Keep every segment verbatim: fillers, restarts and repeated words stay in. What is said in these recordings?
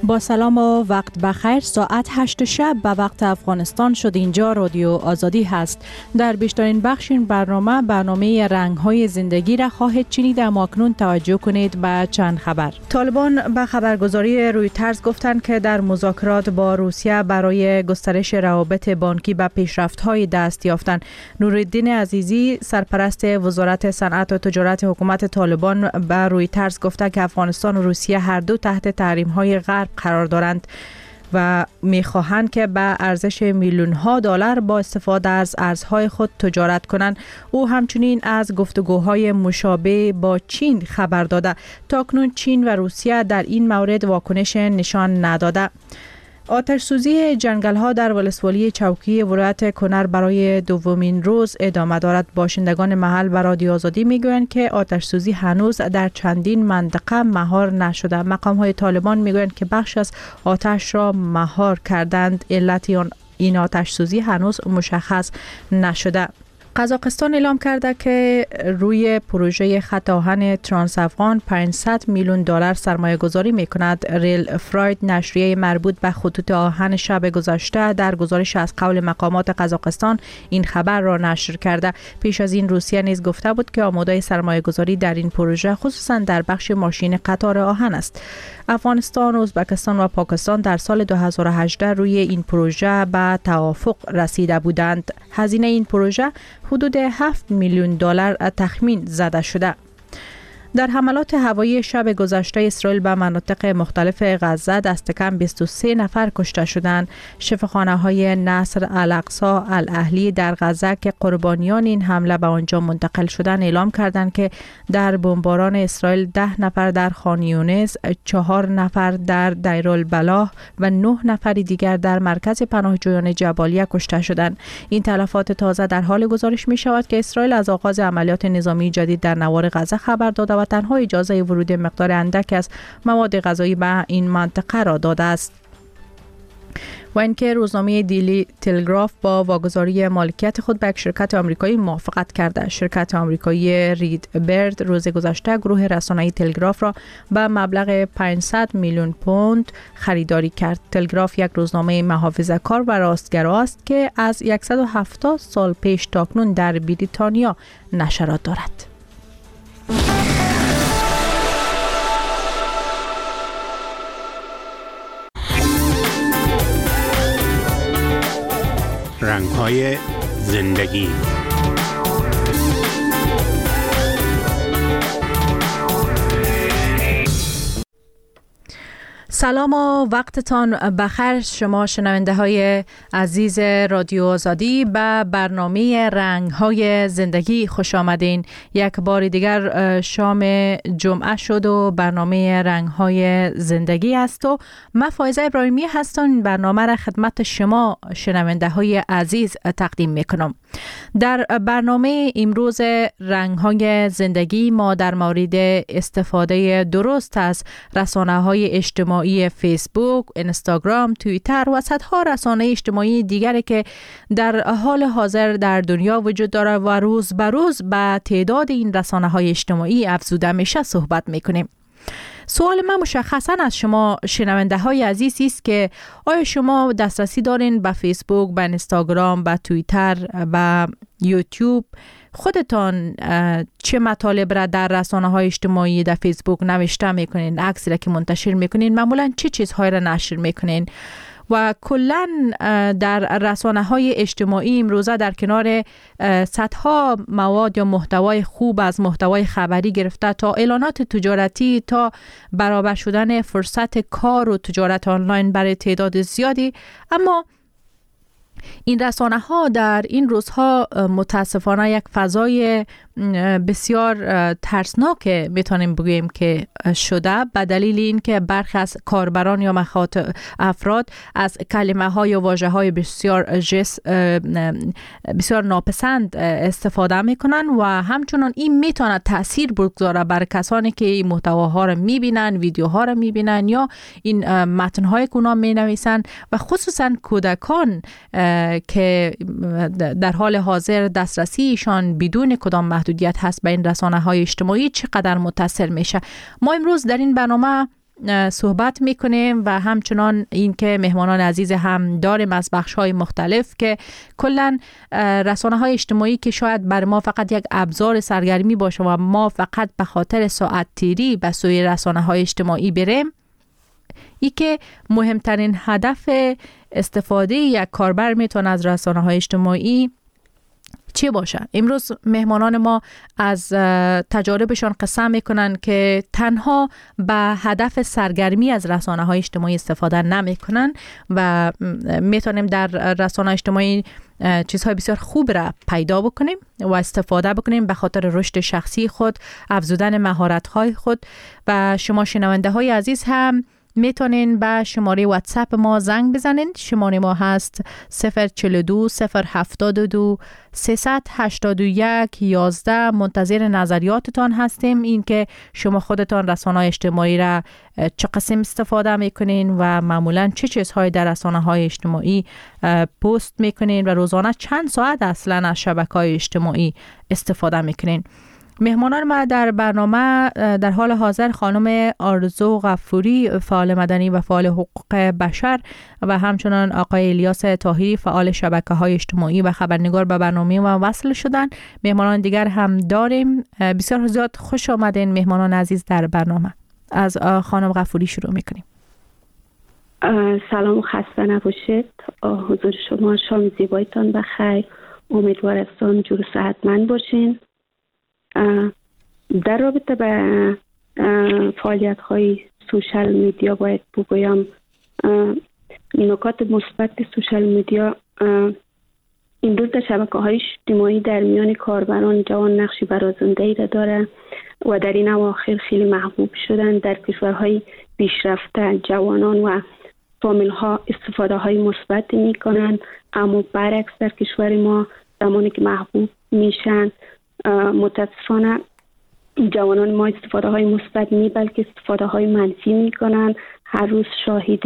با سلام و وقت بخیر. ساعت هشت شب به وقت افغانستان شد. اینجا رادیو آزادی هست. در بیشترین بخش این برنامه برنامه رنگ‌های زندگی را خواهید شنید. اما اکنون توجه کنید به چند خبر. طالبان به خبرگزاری رویترز گفتند که در مذاکرات با روسیه برای گسترش روابط بانکی به پیشرفت‌های دست یافتند. نورالدین عزیزی سرپرست وزارت صنعت و تجارت حکومت طالبان به رویترز گفته که افغانستان و روسیه هر دو تحت تحریم‌های غرب قرار دارند و می‌خواهند که به ارزش میلیون‌ها دلار با استفاده از ارزهای خود تجارت کنند. او همچنین از گفتگوهای مشابه با چین خبر داده. تاکنون چین و روسیه در این مورد واکنش نشان نداده. آتش سوزی جنگل ها در ولسوالی چوکی ولایت کنر برای دومین روز ادامه دارد. باشندگان محل به رادیو آزادی میگویند که آتش سوزی هنوز در چندین منطقه مهار نشده. مقام های طالبان میگویند که بخش از آتش را مهار کردند. علت این آتش سوزی هنوز مشخص نشده. قزاقستان اعلام کرده که روی پروژه خط آهن ترانس افغان پانصد میلیون دلار سرمایه گذاری می کند. ریل فراید نشریه مربوط به خطوط آهن شب گذشته در گزارش از قول مقامات قزاقستان این خبر را نشر کرده. پیش از این روسیه نیز گفته بود که آماده سرمایه گذاری در این پروژه خصوصا در بخش ماشین قطار آهن است. افغانستان، ازبکستان و پاکستان در سال دو هزار و هجده روی این پروژه به توافق رسیده بودند. هزینه این پروژه حدود هفت میلیون دلار تخمین زده شده. در حملات هوایی شب گذشته اسرائیل به مناطق مختلف غزه دست کم بیست و سه نفر کشته شدند. شفاخانه‌های نصر الاقصی الاهلی در غزه که قربانیان این حمله به آنجا منتقل شدند اعلام کردند که در بمباران اسرائیل ده نفر در خان یونس، چهار نفر در دیرالبلاح و نه نفر دیگر در مرکز پناهجویان جبالیه کشته شدند. این تلفات تازه در حال گزارش می شود که اسرائیل از آغاز عملیات نظامی جدید در نوار غزه خبر داده و تنها اجازه ورود مقدار اندک از مواد غذایی به این منطقه را داده است. و اینکه روزنامه دیلی تلگراف با واگذاری مالکیت خود به یک شرکت آمریکایی موافقت کرده. شرکت آمریکایی رید برد روز گذشته گروه رسانه‌ای تلگراف را به مبلغ پانصد میلیون پوند خریداری کرد. تلگراف یک روزنامه محافظه‌کار و راستگرا است که از صد و هفتاد سال پیش تاکنون در بریتانیا نشرات دارد. رنگ‌های زندگی. سلام و وقتتان بخیر شما شنونده های عزیز رادیو آزادی. به برنامه رنگ های زندگی خوش آمدین. یک بار دیگر شام جمعه شد و برنامه رنگ های زندگی است و من فائزه ابراهیمی هستم. برنامه را خدمت شما شنونده های عزیز تقدیم میکنم. در برنامه امروز رنگ های زندگی ما در مورد استفاده درست از رسانه های اجتماعی فیسبوک، اینستاگرام، توییتر و صدها رسانه اجتماعی دیگری که در حال حاضر در دنیا وجود داره و روز به روز به تعداد این رسانه های اجتماعی افزوده میشه صحبت میکنیم. سوال من مشخصا از شما شنونده های عزیز است که آیا شما دسترسی دارین به فیسبوک، به اینستاگرام، به توییتر، به یوتیوب؟ خودتان چه مطالب را در رسانه های اجتماعی در فیسبوک نوشته میکنین؟ عکسی را که منتشر میکنین معمولا چه چیزهای را نشر میکنین؟ و کلا در رسانه های اجتماعی امروزه در کنار صدها مواد یا محتوای خوب از محتوای خبری گرفته تا اعلانات تجارتی تا برابر شدن فرصت کار و تجارت آنلاین برای تعداد زیادی، اما این رسانه ها در این روزها متاسفانه یک فضای بسیار ترسناک میتونیم بگوییم که شده، به دلیل اینکه برخی از کاربران یا مخاطب افراد از کلمه ها یا واژه های بسیار جس بسیار ناپسند استفاده میکنن و همچنان این میتونه تاثیر بگذاره بر کسانی که این محتواها رو میبینن، ویدیوها رو میبینن یا این متن های اونا مینویسن و خصوصا کودکان که در حال حاضر دسترسیشان بدون کدام محدودیت هست به این رسانه های اجتماعی چقدر متاثر میشه. ما امروز در این برنامه صحبت میکنیم و همچنان این که مهمانان عزیز هم داریم از بخش‌های مختلف که کلاً رسانه‌های اجتماعی که شاید بر ما فقط یک ابزار سرگرمی باشه و ما فقط به خاطر ساعت تیری به سوی رسانه‌های اجتماعی بریم، ای که مهمترین هدف استفاده یک کاربر میتونه از رسانه‌های اجتماعی چی باشه. امروز مهمانان ما از تجاربشان قصه میکنن که تنها به هدف سرگرمی از رسانه‌های اجتماعی استفاده نمیکنن و میتونیم در رسانه‌های اجتماعی چیزهای بسیار خوب را پیدا بکنیم و استفاده بکنیم به خاطر رشد شخصی خود، افزودن مهارت‌های خود. و شما شنونده های عزیز هم میتونین به شماره واتساپ ما زنگ بزنین. شماره ما هست صفر چهل و دو صفر هفتاد و دو سیصد و هشتاد و یک یازده. منتظر نظریاتتان هستیم، این که شما خودتان رسانه‌های اجتماعی را چه قسم استفاده میکنین و معمولا چه چیزهای در رسانه‌های اجتماعی پست میکنین و روزانه چند ساعت اصلا از شبکه‌های اجتماعی استفاده میکنین. مهمانان ما در برنامه در حال حاضر خانم آرزو غفوری، فعال مدنی و فعال حقوق بشر، و همچنان آقای الیاس طاهری، فعال شبکه‌های اجتماعی و خبرنگار به برنامه ما وصل شدن. مهمانان دیگر هم داریم. بسیار زیاد خوش آمدین مهمانان عزیز در برنامه. از خانم غفوری شروع میکنیم. سلام و خسته نباشید. حضور شما شام زیبایتان بخیر. امیدوارم جور صحتمند باشین. در رابطه به فعالیت های سوشال میدیا باید بگویم نکات مثبت سوشال میدیا امروز در شبکه های اجتماعی در میان کاربران جوان نقشی برازنده‌ای را داره و در این اواخر خیلی محبوب شدن. در کشورهای پیشرفته جوانان و فامیل ها استفاده های مثبت می کنن، اما برعکس در کشور ما زمانی که محبوب میشن متاسفانه جوانان ما استفاده های مثبت نی بلکه استفاده های منفی می کنن. هر روز شاهد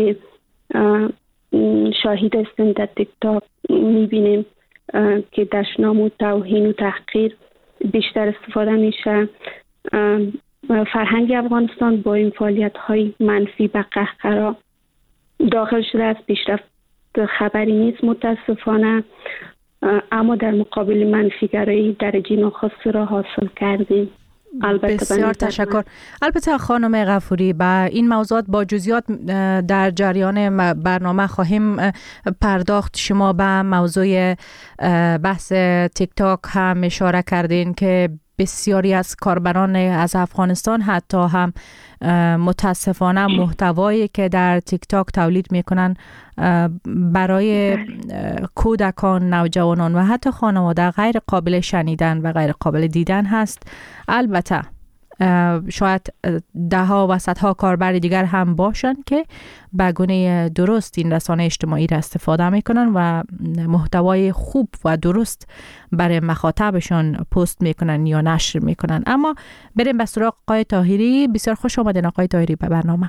شاهد هستیم در تیک تاک می بینیم که دشنام و توهین و تحقیر بیشتر استفاده میشه. فرهنگ افغانستان با این فعالیت های منفی به قهقرا داخل شده است. پیشرفت خبری نیست متاسفانه، اما در مقابل منفیگرایی درجه ناخواسته را حاصل کردیم. بسیار تشکر. البته خانم غفوری به این موضوعات با جزئیات در جریان برنامه خواهیم پرداخت. شما به موضوع بحث تیک تاک هم اشاره کردین که بسیاری از کاربران از افغانستان حتی هم متاسفانه محتوایی که در تیک تاک تولید میکنن برای کودکان، نوجوانان و حتی خانواده غیر قابل شنیدن و غیر قابل دیدن هست. البته شاید ده ها و صدها کاربر دیگر هم باشن که به گونه درست این رسانه اجتماعی را استفاده میکنن و محتوای خوب و درست برای مخاطبشان پست میکنن یا نشر میکنن. اما بریم به سراغ آقای طاهری. بسیار خوش آمدین آقای طاهری به برنامه.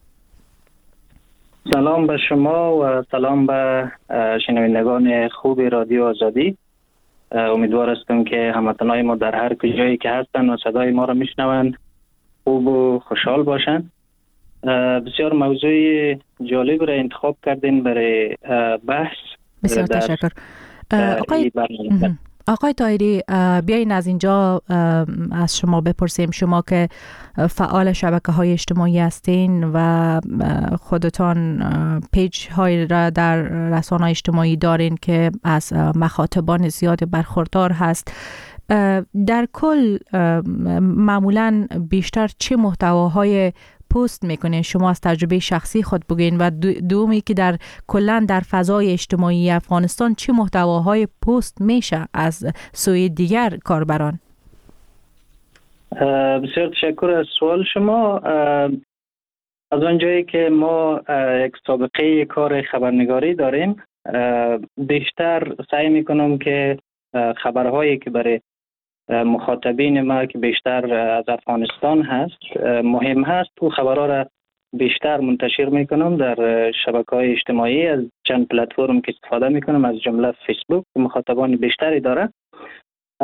سلام به شما و سلام به شنوندگان خوب رادیو آزادی. امیدوار هستم که هموطنان ما در هر کجایی که هستن و صدای ما را میشنوند خوب و خوشحال باشند. بسیار موضوع جالب را انتخاب کردین برای بحث. بسیار تشکر. آقای آقای طاهری، بیاین از اینجا از شما بپرسیم، شما که فعال شبکه های اجتماعی هستین و خودتان پیج های را در رسانه اجتماعی دارین که از مخاطبان زیاد برخوردار هست، در کل معمولاً بیشتر چه محتواهای پست میکنین؟ شما از تجربه شخصی خود بگین. و دومی که در کلن در فضای اجتماعی افغانستان چه محتواهای پست میشه از سوی دیگر کاربران؟ بسیار تشکر از سوال شما. از آنجایی که ما یک سابقه کار خبرنگاری داریم، بیشتر سعی میکنم که خبرهایی که برای مخاطبین ما که بیشتر از افغانستان هست مهم هست و خبرها را بیشتر منتشر میکنم در شبکه‌های اجتماعی. از چند پلتفرم که استفاده میکنم از جمله فیسبوک که مخاطبان بیشتری داره.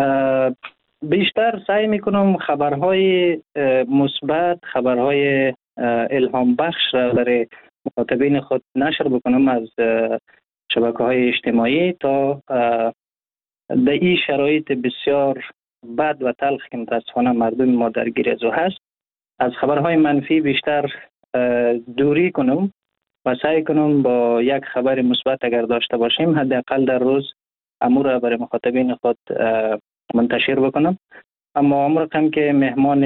بیشتر سعی میکنم خبرهای مثبت، خبرهای الهام بخش را برای مخاطبین خود نشر بکنم از شبکه های اجتماعی تا در این شرایط بسیار بد و تلخ که متاسفانه مردم ما درگیر از او هست، از خبرهای منفی بیشتر دوری کنم و سعی کنم با یک خبر مثبت اگر داشته باشیم حداقل در روز امور را برای مخاطبین خود منتشر بکنم. اما امر کم که مهمان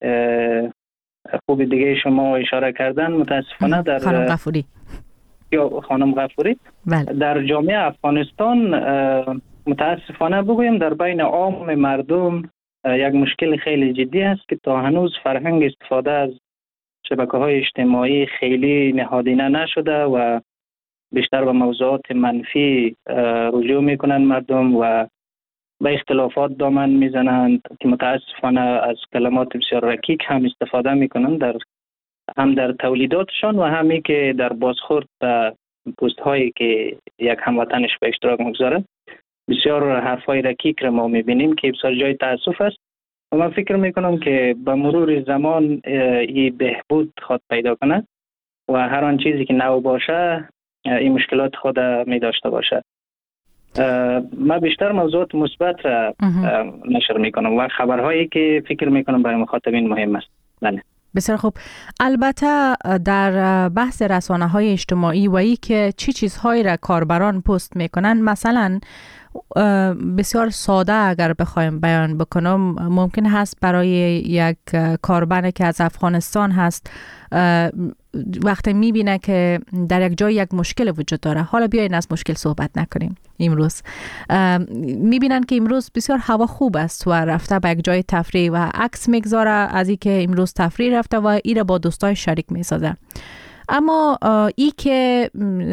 خوب دیگه شما اشاره کردن، متاسفانه در خانم غفوری یا خانم غفوری بله. در جامعه افغانستان متاسفانه بگویم در بین عام مردم یک مشکل خیلی جدی است که تا هنوز فرهنگ استفاده از شبکه‌های اجتماعی خیلی نهادینه نشده و بیشتر به موضوعات منفی رجوع میکنن مردم و به اختلافات دامن میزنند که متاسفانه از کلمات بسیار رکیک هم استفاده میکنند در هم در تولیداتشان و همی که در بازخورد به پست هایی که یک هموطنش به اشتراک میگذاره. بسیار حرفای رکیک را ما میبینیم که بسیار جای تاسف است و من فکر میکنم که به مرور زمان این بهبود خود پیدا کنه و هر آن چیزی که نو باشه این مشکلات خود می داشته باشه. من بیشتر موضوعات مثبت را نشر میکنم و خبرهایی که فکر میکنم برای مخاطبین مهم است. بله. بسیار خوب. البته در بحث رسانه های اجتماعی و ای که چی چیزهایی را کاربران پست میکنن، مثلا بسیار ساده اگر بخوایم بیان بکنم، ممکن هست برای یک کاربر که از افغانستان هست وقتی میبینه که در یک جای یک مشکل وجود داره، حالا بیاین از مشکل صحبت نکنیم امروز، میبینن که امروز بسیار هوا خوب است و رفته به یک جای تفریح و عکس میگذاره از این که امروز تفریح رفته و ایره با دوستای شریک میسازه. اما ای که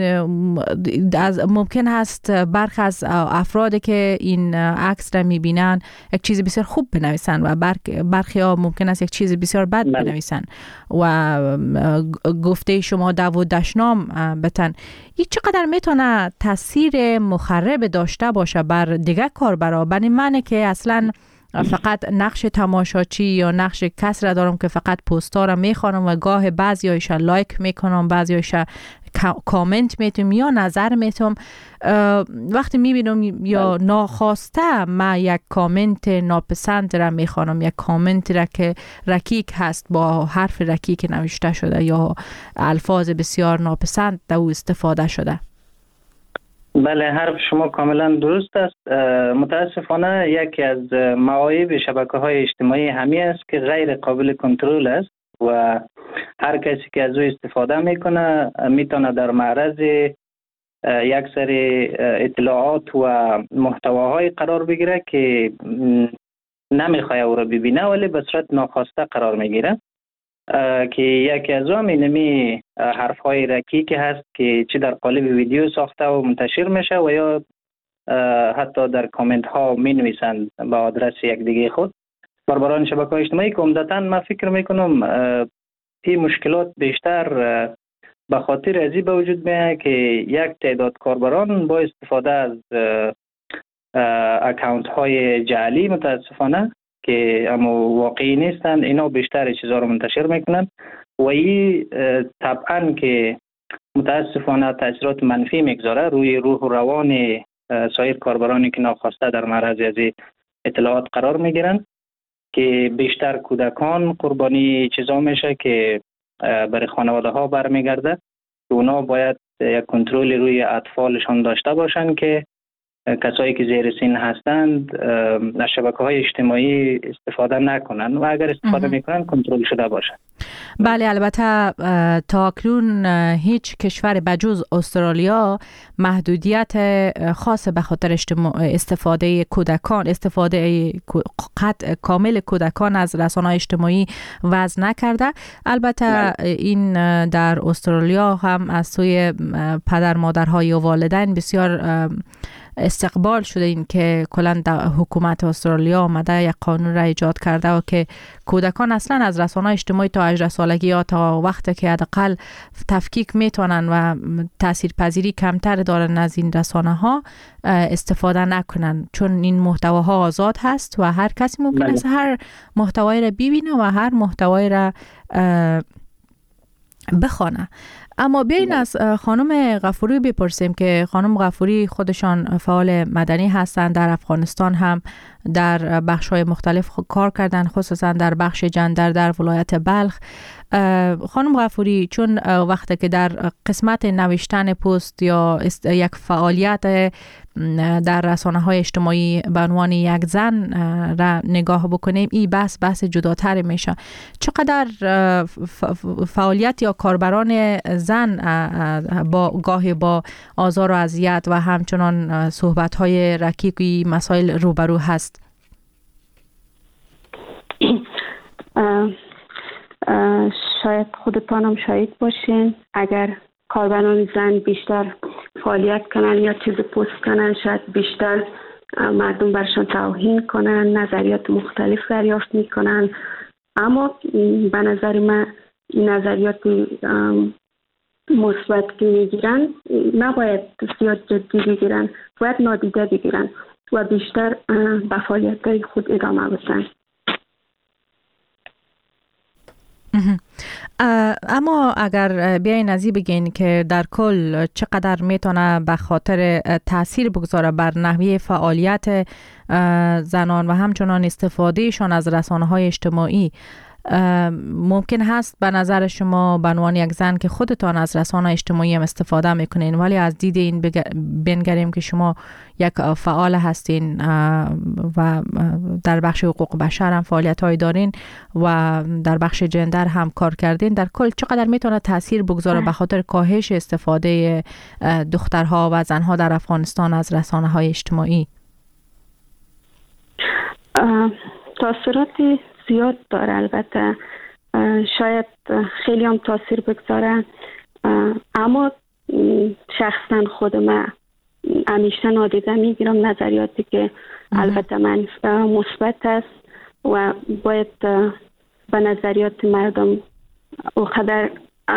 از ممکن هست برخی از افرادی که این عکس را میبینن یک چیز بسیار خوب بنویسن و برخی ها ممکن است یک چیز بسیار بد بنویسن و گفته شما دو و دشنام بتن. این چقدر میتونه تاثیر مخرب داشته باشه بر دیگه کاربرا؟ بنی معنی که اصلا فقط نقش تماشاچی یا نقش کس را دارم که فقط پوستا را میخوانم و گاه بعضی هایش لایک میکنم، بعضی هایش کامنت میتونم یا نظر میتونم. وقتی میبینم یا ناخواسته ما یک کامنت ناپسند را میخوانم، یک کامنت را که رکیک هست با حرف رکیک نوشته شده یا الفاظ بسیار ناپسند در او استفاده شده. بله، حرف شما کاملا درست است. متاسفانه یکی از معایب شبکه‌های اجتماعی همی است که غیر قابل کنترل است و هر کسی که از او استفاده میکنه میتونه در معرض یک سری اطلاعات و محتواهای قرار بگیره که نمیخواد او را ببینه ولی به صورت ناخواسته قرار میگیره، که یکی از هم اینمی حرفهای رکیک هست که چه در قالب ویدیو ساخته و منتشر میشه و یا حتی در کامنت ها می نویسند با آدرس یک دیگه خود. کاربران شبکه‌های اجتماعی که عمدتاً من فکر میکنم این مشکلات بیشتر به خاطر ازی به وجود میاد که یک تعداد کاربران با استفاده از اکانت های جعلی متاسفانه که اما واقعی نیستند، اینا بیشتر چیزها رو منتشر میکنن و این طبعا که متاسفانه تاثیرات منفی میگذاره روی روح و روان سایر کاربرانی که ناخواسته در معرض از اطلاعات قرار میگیرن، که بیشتر کودکان قربانی چیزا میشه که برای خانواده ها برمیگرده. اونا باید یک کنترل روی اطفالشان داشته باشن که کسایی که زیر سن هستند از شبکه‌های اجتماعی استفاده نکنن و اگر استفاده میکنن کنترل شده باشه. بله، البته تا اکنون هیچ کشور بجز استرالیا محدودیت خاص به خاطر استفاده کودکان استفاده قطع کامل کودکان از رسانه‌های اجتماعی وضع نکرده. البته این در استرالیا هم از سوی پدر مادرها یا والدین بسیار استقبال شده این که کلاً حکومت استرالیا آمده یک قانون را ایجاد کرده و که کودکان اصلا از رسانه‌های اجتماعی تا هجده سالگی یا تا وقتی که حداقل تفکیک میتونن و تاثیرپذیری کمتر دارن از این رسانه‌ها استفاده نکنن، چون این محتواها آزاد هست و هر کسی ممکن است هر محتوایی را ببینه و هر محتوایی را بخوانه. اما بیاین از خانم غفوری بپرسیم که خانم غفوری خودشان فعال مدنی هستند، در افغانستان هم در بخش‌های مختلف کار کردن، خصوصا در بخش جندر در ولایت بلخ. خانم غفوری، چون وقتی که در قسمت نوشتن پست یا یک فعالیت در رسانه‌های اجتماعی به عنوان یک زن را نگاه بکنیم، این بحث بحث جداتر میشه. چقدر فعالیت یا کاربران زن با گاهی با آزار و اذیت و همچنان صحبت‌های رکیکی مسائل روبرو هست؟ شاید خودتانم شاهد باشین، اگر کاربران زن بیشتر فعالیت کنن یا چیز پست کنن، شاید بیشتر مردم برشان توهین کنن، نظریات مختلف دریافت میکنن. اما به نظر من این نظریات مثبت که میگیرن نباید زیاد جدی بگیرن، باید نادیده بگیرن و بیشتر به فعالیت‌های خود ادامه بدن. اما اگر بیاین از این بگین که در کل چقدر میتونه به خاطر تاثیر بگذاره بر نحوه فعالیت زنان و همچنان استفادهشان از رسانه‌های اجتماعی، ممکن هست به نظر شما به عنوان یک زن که خودتان از رسانه اجتماعی هم استفاده میکنین، ولی از دید این بنگریم که شما یک فعال هستین و در بخش حقوق بشر هم فعالیت های دارین و در بخش جندر هم کار کردین، در کل چقدر میتونه تاثیر بگذاره به خاطر کاهش استفاده دخترها و زنها در افغانستان از رسانه های اجتماعی؟ تاثیراتی زیاد داره، البته شاید خیلی هم تاثیر بگذاره، اما شخصا خود من همیشه نادیده میگیرم نظریاتی که البته من مثبت است و باید به نظریات مردم اونقدر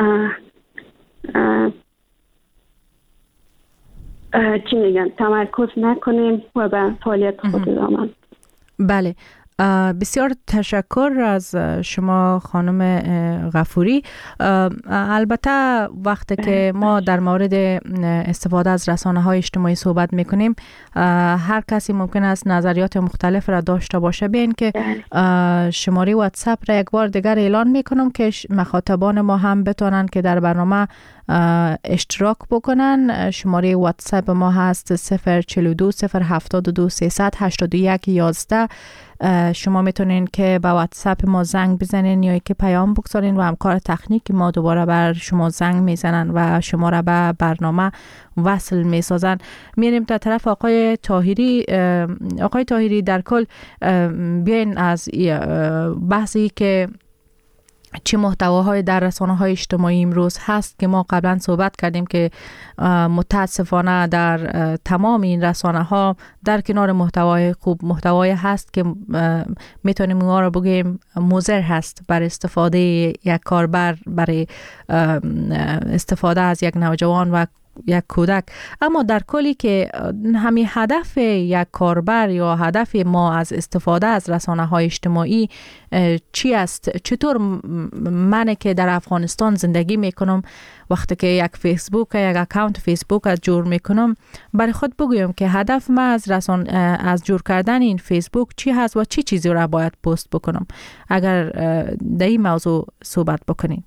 چی میگن تمرکز نکنیم و به فعالیت خود ادامه. بله، بسیار تشکر از شما خانم غفوری. البته وقتی که ما در مورد استفاده از رسانه‌های اجتماعی صحبت میکنیم، هر کسی ممکن است نظریات مختلف را داشته باشه. ببین که شماره واتساپ را یک بار دیگر اعلان میکنم که مخاطبان ما هم بتونن که در برنامه اشتراک بکنن. شماره واتساپ ما هست صفر چهل و دو صفر هفتاد و دو سیصد هشتاد و یک یازده. شما میتونین که با واتساپ ما زنگ بزنین یا که پیام بگذارین و همکار تکنیک ما دوباره بر شما زنگ میزنن و شما را به برنامه وصل میسازن. میریم تا طرف آقای طاهری. آقای طاهری، در کل بیاین از بحثی که چه محتواهای در رسانه‌های اجتماعی امروز هست که ما قبلا صحبت کردیم که متاسفانه در تمام این رسانه‌ها در کنار محتوای خوب محتوای هست که میتونیم اونها رو بگیم مضر هست بر استفاده یک کاربر، برای استفاده از یک نوجوان و یک کودک. اما در کلی که همین هدف یک کاربر یا هدف ما از استفاده از رسانه‌های اجتماعی چی است؟ چطور من که در افغانستان زندگی میکنم وقتی که یک فیسبوک یک اکانت فیسبوک از جور میکنم، برای خود بگویم که هدف ما از رسان از جور کردن این فیسبوک چی هست و چی چی چیزی را باید پست بکنم؟ اگر در این موضوع صحبت بکنیم.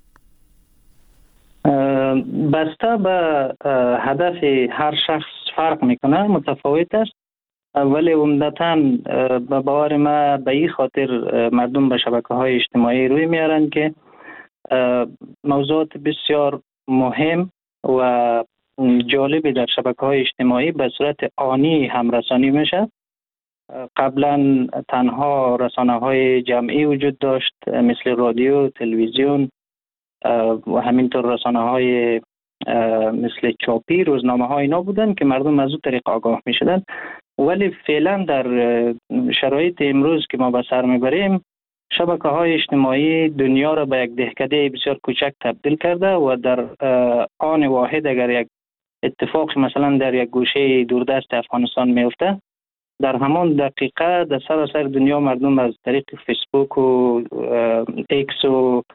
بسته به هدف هر شخص فرق میکنه، متفاوت است، ولی عمدتاً به باور ما به این خاطر مردم به شبکه‌های اجتماعی روی میارن که موضوعات بسیار مهم و جالبی در شبکه‌های اجتماعی به صورت آنی همرسانی میشه. قبلا تنها رسانه‌های جمعی وجود داشت مثل رادیو، تلویزیون و همینطور رسانه‌های مثل چاپی، روزنامه‌ها اینا بودن که مردم از اون طریق آگاه می‌شدن. ولی فعلا در شرایط امروز که ما به سر میبریم، شبکه‌های اجتماعی دنیا را به یک دهکده بسیار کوچک تبدیل کرده و در آن واحد اگر یک اتفاق مثلا در یک گوشه دوردست افغانستان میفته، در همان دقیقه در سراسر دنیا مردم از طریق فیسبوک و ایکس و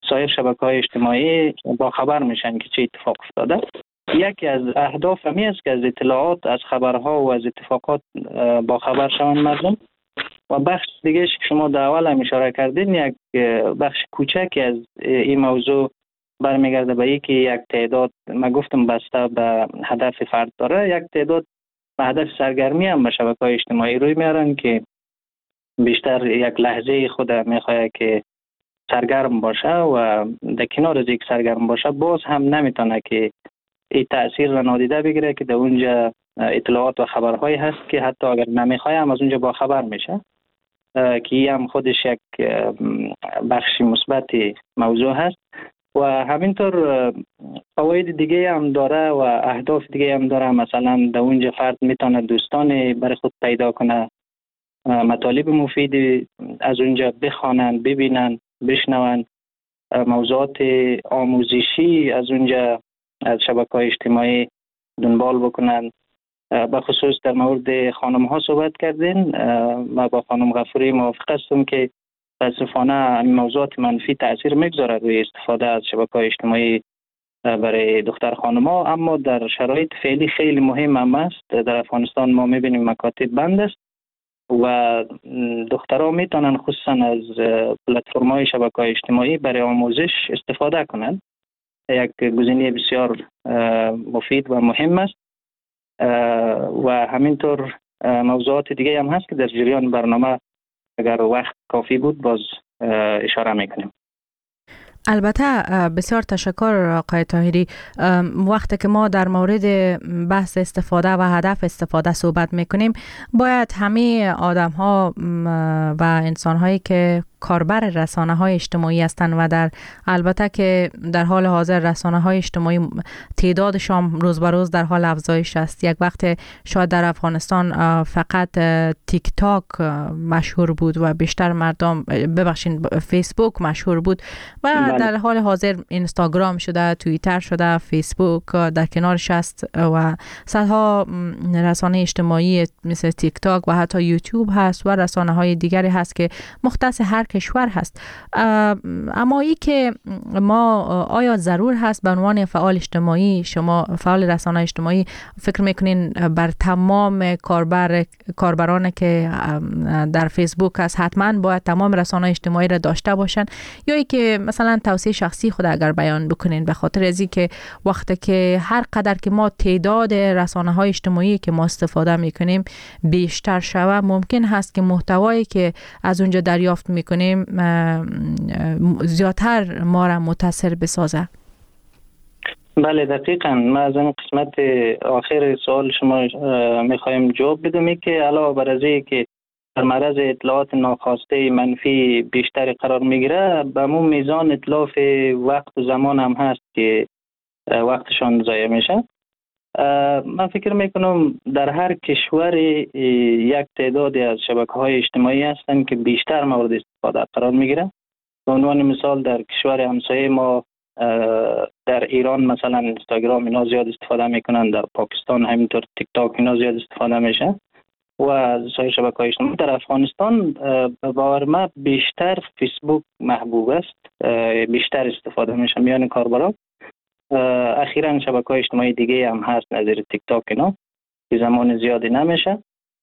سایر شبکه‌های اجتماعی با خبر میشن که چه اتفاق افتاده. یکی از اهداف همی است که از اطلاعات، از خبرها و از اتفاقات با خبر شوند مردم. و بخش دیگه که شما در اول هم اشاره کردین، یک بخش کوچکی از این موضوع برمیگرده به اینکه یک تعداد، من گفتم بسته به هدف فرد داره، یک تعداد به هدف سرگرمی هم به شبکه‌های اجتماعی روی میارن که بیشتر یک لحظه خود میخواد که سرگرم باشه و در کنار از یک سرگرم باشه باز هم نمیتونه که این تأثیر را نادیده بگیره که در اونجا اطلاعات و خبرهایی هست که حتی اگر نمیخواه هم از اونجا با خبر میشه، که هم خودش یک بخش مثبت موضوع هست. و همینطور فواید دیگه هم داره و اهداف دیگه هم داره. مثلا در اونجا فرد میتونه دوستان برای خود پیدا کنه، مطالب مفید از اونجا بخوانند، ببینند، بشنوند، موضوعات آموزشی از اونجا از شبکه‌های اجتماعی دنبال بکنند. به خصوص در مورد خانم ها صحبت کردین، ما با خانم غفوری موافق هستم که متاسفانه موضوعات منفی تاثیر میگذاره روی استفاده از شبکه‌های اجتماعی برای دختر خانم ها، اما در شرایط فعلی خیلی مهم هم است. در افغانستان ما میبینیم مکاتب بند است و دخترها میتونن خصوصا از پلتفرم‌های شبکه‌های اجتماعی برای آموزش استفاده کنند. یک گزینه بسیار مفید و مهم است. و همینطور موضوعات دیگه هم هست که در جریان برنامه اگر وقت کافی بود باز اشاره میکنیم. البته بسیار تشکر آقای طاهری. وقتی که ما در مورد بحث استفاده و هدف استفاده صحبت میکنیم، باید همه آدم ها و انسان هایی که کاربر رسانه های اجتماعی هستند و در البته که در حال حاضر رسانه های اجتماعی تعدادشان روز به روز در حال افزایش است. یک وقت شاید در افغانستان فقط تیک تاک مشهور بود و بیشتر مردم ببخشین فیسبوک مشهور بود و در حال حاضر اینستاگرام شده، توییتر شده، فیسبوک در کنارش است و صدها رسانه اجتماعی مثل تیک تاک و حتی یوتیوب هست و رسانه های دیگری هست که مختص هر کشور هست. اما ای که ما آیا ضرور هست به عنوان فعال اجتماعی، شما فعال رسانه اجتماعی، فکر میکنین بر تمام کاربر کاربران که در فیسبوک هست حتما باید تمام رسانه اجتماعی را داشته باشن، یا ای که مثلا توصیه شخصی خود اگر بیان بکنین، به خاطر ازی که وقتی که هر قدر که ما تعداد رسانه های اجتماعی که ما استفاده میکنیم بیشتر شوه، ممکن هست که محتوایی که از اونجا دریافت میکنیم زیادتر ما را متاثر بسازه. بله دقیقاً. ما از این قسمت آخر سوال شما میخوایم جواب بدیم که علاوه بر از که در معرض اطلاعات ناخواسته منفی بیشتر قرار میگیره، به همون میزان اتلاف وقت و زمان هم هست که وقتشان ضایع میشه. من فکر میکنم در هر کشور یک تعدادی از شبکه‌های اجتماعی هستند که بیشتر مورد استفاده قرار میگیره. به عنوان مثال در کشور همسایه ما در ایران مثلا اینستاگرام اینا زیاد استفاده میکنن، در پاکستان همینطور تیک تاک اینا زیاد استفاده میشه و سایر شبکه‌های اجتماعی. در افغانستان به باور من بیشتر فیسبوک محبوب است، بیشتر استفاده میشه میان کاربران. اخیراً شبکه‌های اجتماعی دیگه هم هست نظیر تیک تاک اینا که زمان زیادی نمیشه.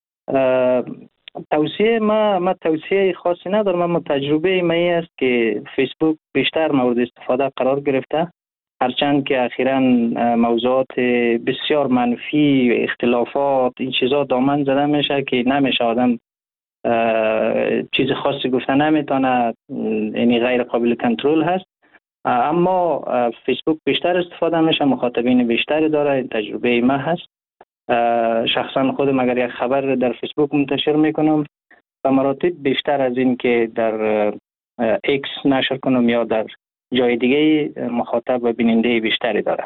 توصیه ما ما توصیه خاصی ندارم، اما تجربه ما این است که فیسبوک بیشتر مورد استفاده قرار گرفته، هرچند که اخیراً موضوعات بسیار منفی، اختلافات، این چیزا دامن زده میشه که نمیشه آدم چیز خاصی گفته نمیتونه، یعنی غیر قابل کنترل هست. اما فیسبوک بیشتر استفاده میشه، مخاطبین بیشتری داره. این تجربه ما هست. شخصا خودم اگر یک خبر در فیسبوک منتشر میکنم به مراتب بیشتر از این که در ایکس نشر کنم یا در جای دیگه مخاطب و بیننده بیشتری داره.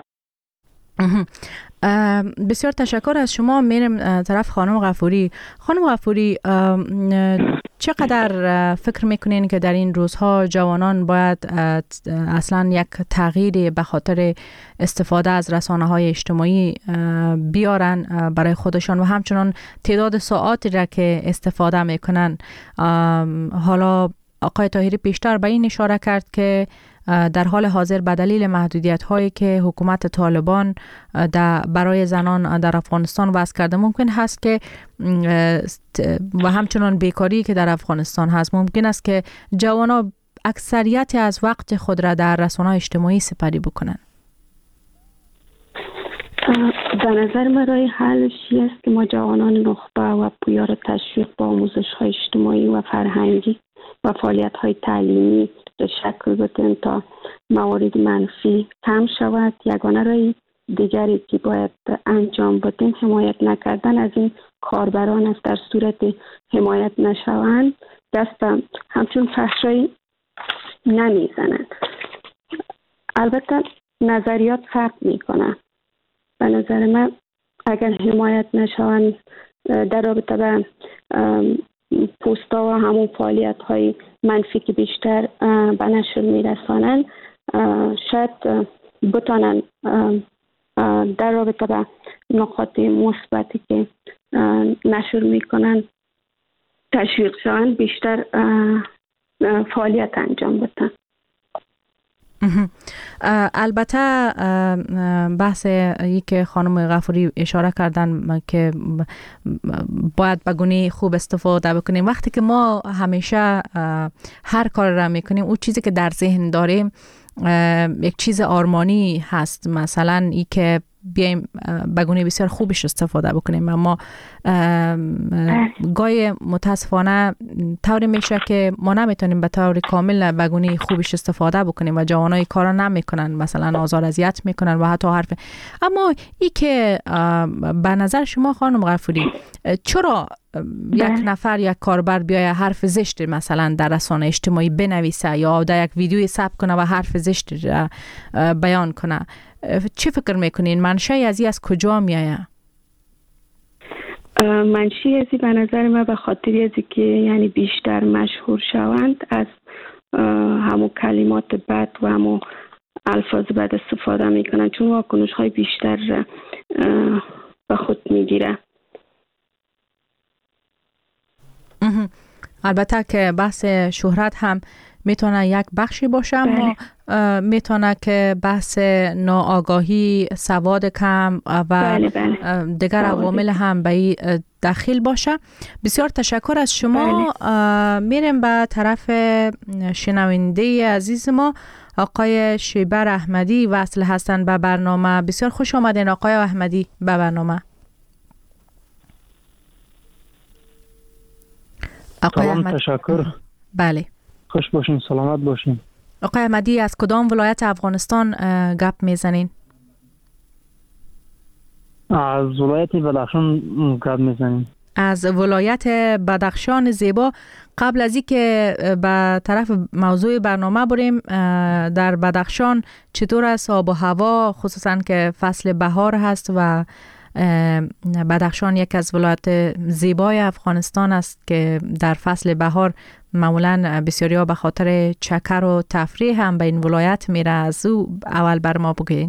بسیار تشکر از شما. میرم طرف خانم غفوری. خانم غفوری، چقدر فکر میکنین که در این روزها جوانان باید اصلا یک تغییری به خاطر استفاده از رسانه های اجتماعی بیارن برای خودشان و همچنان تعداد ساعاتی را که استفاده میکنن، حالا آقای طاهری پیشتر به این اشاره کرد که در حال حاضر به دلیل محدودیت هایی که حکومت طالبان در برای زنان در افغانستان وضع کرده ممکن هست که و همچنان بیکاری که در افغانستان هست ممکن است که جوانان اکثریت از وقت خود را در رسانه‌های اجتماعی سپری بکنند. به نظر من راه حلش است که ما جوانان نخبه و پویا را تشویق با آموزش های اجتماعی و فرهنگی و فعالیت های تعلیمی به شکل بدیم تا موارد منفی کم شود. یگانه راه دیگری که باید انجام بدیم حمایت نکردن از این کاربران است. در صورت حمایت نشوند دست همچون فحشایی نمیزنند. البته نظریات فرق میکنه. به نظر من اگر حمایت نشوند در رابطه با پوستا و همون فعالیت های منفی که بیشتر به نشر میرسانند شاید بتانند در رابطه با نقاط مثبتی که نشر میکنند تشویق شوند بیشتر فعالیت انجام بدن. البته بحث ای که خانم غفوری اشاره کردن که باید به گونه خوب استفاده بکنیم. وقتی که ما همیشه هر کار را میکنیم اون چیزی که در ذهن داریم یک چیز آرمانی هست، مثلا ای که بیایم به گونه بسیار خوبش استفاده بکنیم، اما گاهی متاسفانه طوری میشه که ما نمیتونیم به طور کامل به گونه خوبش استفاده بکنیم و جوانای کارا نمیکنن، مثلا آزار اذیت میکنن و حتی حرف. اما ای که به نظر شما خانم غفوری چرا یک نفر یک کاربر بیای حرف زشت مثلا در رسانه اجتماعی بنویسه یا در یک ویدیوی ثبت کنه و حرف زشت بیان کنه، چی فکر میکنین منشأ از این از کجا میایه؟ منشأ از این به نظر من به خاطر از که یعنی بیشتر مشهور شوند از همون کلمات بد و همون الفاظ بد استفاده میکنن، چون واکنش های بیشتر به خود میگیره. البته که بحث شهرت هم میتونه یک بخشی باشه، اما میتونه که بحث ناآگاهی، سواد کم و بله بله. دیگر عوامل هم به این داخل باشه. بسیار تشکر از شما. بله. میریم به طرف شنونده عزیز ما آقای شیبر احمدی وصل هستن به برنامه. بسیار خوش آمدین آقای احمدی به برنامه. آقای احمد تشکر. بله خوش باشین، سلامت باشین. آقای احمدی از کدام ولایت افغانستان گپ میزنین؟ از ولایت بدخشان گپ میزنیم. از ولایت بدخشان زیبا. قبل از اینکه به طرف موضوع برنامه بریم، در بدخشان چطور است آب و هوا، خصوصا که فصل بهار هست و بدخشان یک از ولایت زیبای افغانستان است که در فصل بهار معمولا بسیاری ها به خاطر چکر و تفریح هم به این ولایت میره. از او اول بر ما بگین.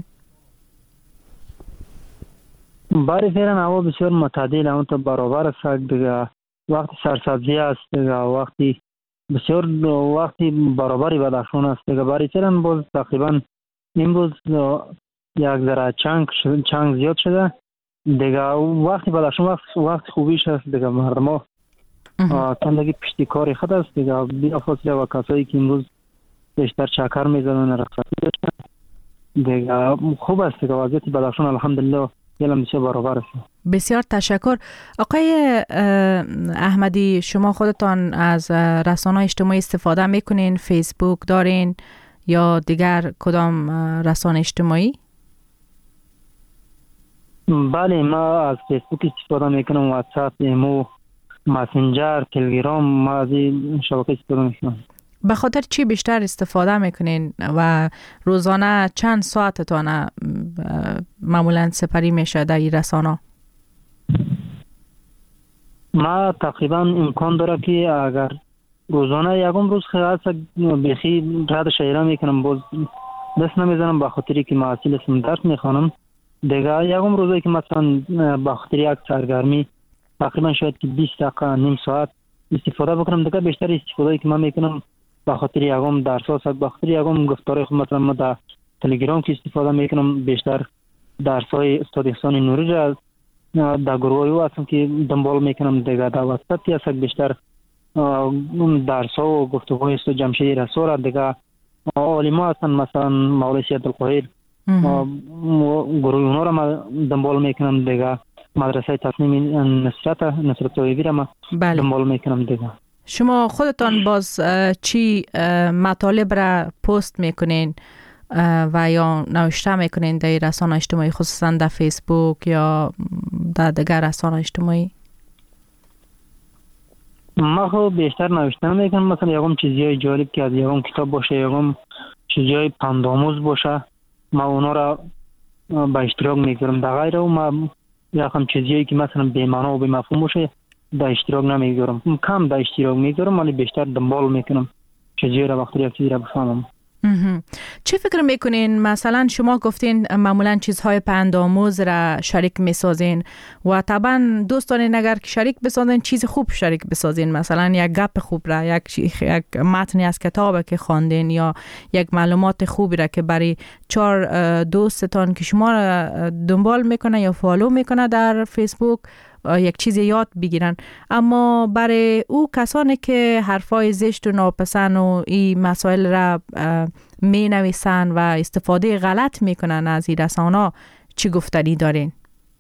باری فعلا هوا بسیار معتدل، اون تا برابر است دیگه. وقتی سرسبزی است دیگه، وقتی بسیار وقتی برابری بدخشان است دیگه. باری فعلا باز تقریبا امروز یک ذره چنگ چنگ زیاد شده دیگه. وقتی بدخشان وقت وقت خوبیش است دیگه. مردم ها تندگی پشتی کاری خود است دیگه. بلا فاصله و کسایی که امروز بیشتر چکر میزنن رخصتی داشتن دیگه خوب است دیگه. وضعیت بدخشان الحمدلله یلم بسیار برابر است. بسیار تشکر. آقای احمدی، شما خودتان از رسانه‌های اجتماعی استفاده میکنین؟ فیسبوک دارین یا دیگر کدام رسانه اجتماعی؟ بله، ما از فیسبوک استفاده میکنم، واتساپ، ایمو، مسنجر، تلگرام، ما از این شبکه استفاده میکنم. به خاطر چی بیشتر استفاده میکنین و روزانه چند ساعتتان معمولا سپری میشه در این رسانه؟ ما تقریبا امکان داره که اگر روزانه یکم روز خیلی بخی رد شهره میکنم، باز دست نمیزنم به خاطری که محصیل اسم درس میخوانم دیگه. یکم روزایی که مثلا به خاطر یک سرگرمی تقریبا شاید که بیست دقیقه نیم ساعت استفاده بکنم دیگه. بیشتر استفاده که من میکنم به خاطر یگام درس است، به خاطر یگام گفتار خود مثلا ما در تلگرام که استفاده میکنم بیشتر درس های استاد احسان نوری را در گروه او هستم که دنبال میکنم. دیگه در واتساپ هست بیشتر درس ها و گفتگوهای استاد جمشید رسول را دیگه عالما هستن مثلا مولوی سید القاهر گروه اونا را ما دنبال میکنم. دیگه مدرسه تصمیم نصرت نصرت طیبی را ما بله. دنبال میکنم. دیگه شما خودتان باز چی مطالب را پست میکنین و یا نوشته میکنین در رسانه اجتماعی، خصوصا در فیسبوک یا در دیگر رسانه اجتماعی؟ ما خب بیشتر نوشته میکنم، مثلا یکم چیزای جالب که از یکم کتاب باشه، یکم چیزای پندآموز باشه، ما اونا را به اشتراک میگذارم. در غیر او ما یکم چیزایی که مثلا بی‌معنا و بی‌مفهوم باشه در اشتراک نمیگذارم. کم در اشتراک میگذارم ولی بیشتر دنبال میکنم چیزایی را وقتی یک چیزی را بفهمم. چه فکر میکنین؟ مثلا شما گفتین معمولا چیزهای پندآموز را شریک میسازین و طبعا دوستان اگر که شریک بسازین چیز خوب شریک بسازین، مثلا یک گپ خوب را، یک یک متنی از کتاب که خواندین یا یک معلومات خوبی را که برای چهار دوستتان که شما را دنبال میکنه یا فالو میکنه در فیسبوک یک چیز یاد بگیرن. اما برای او کسانی که حرفای زشت و ناپسند و این مسائل را می نویسن و استفاده غلط میکنن از این رسانه چی گفتنی دارین؟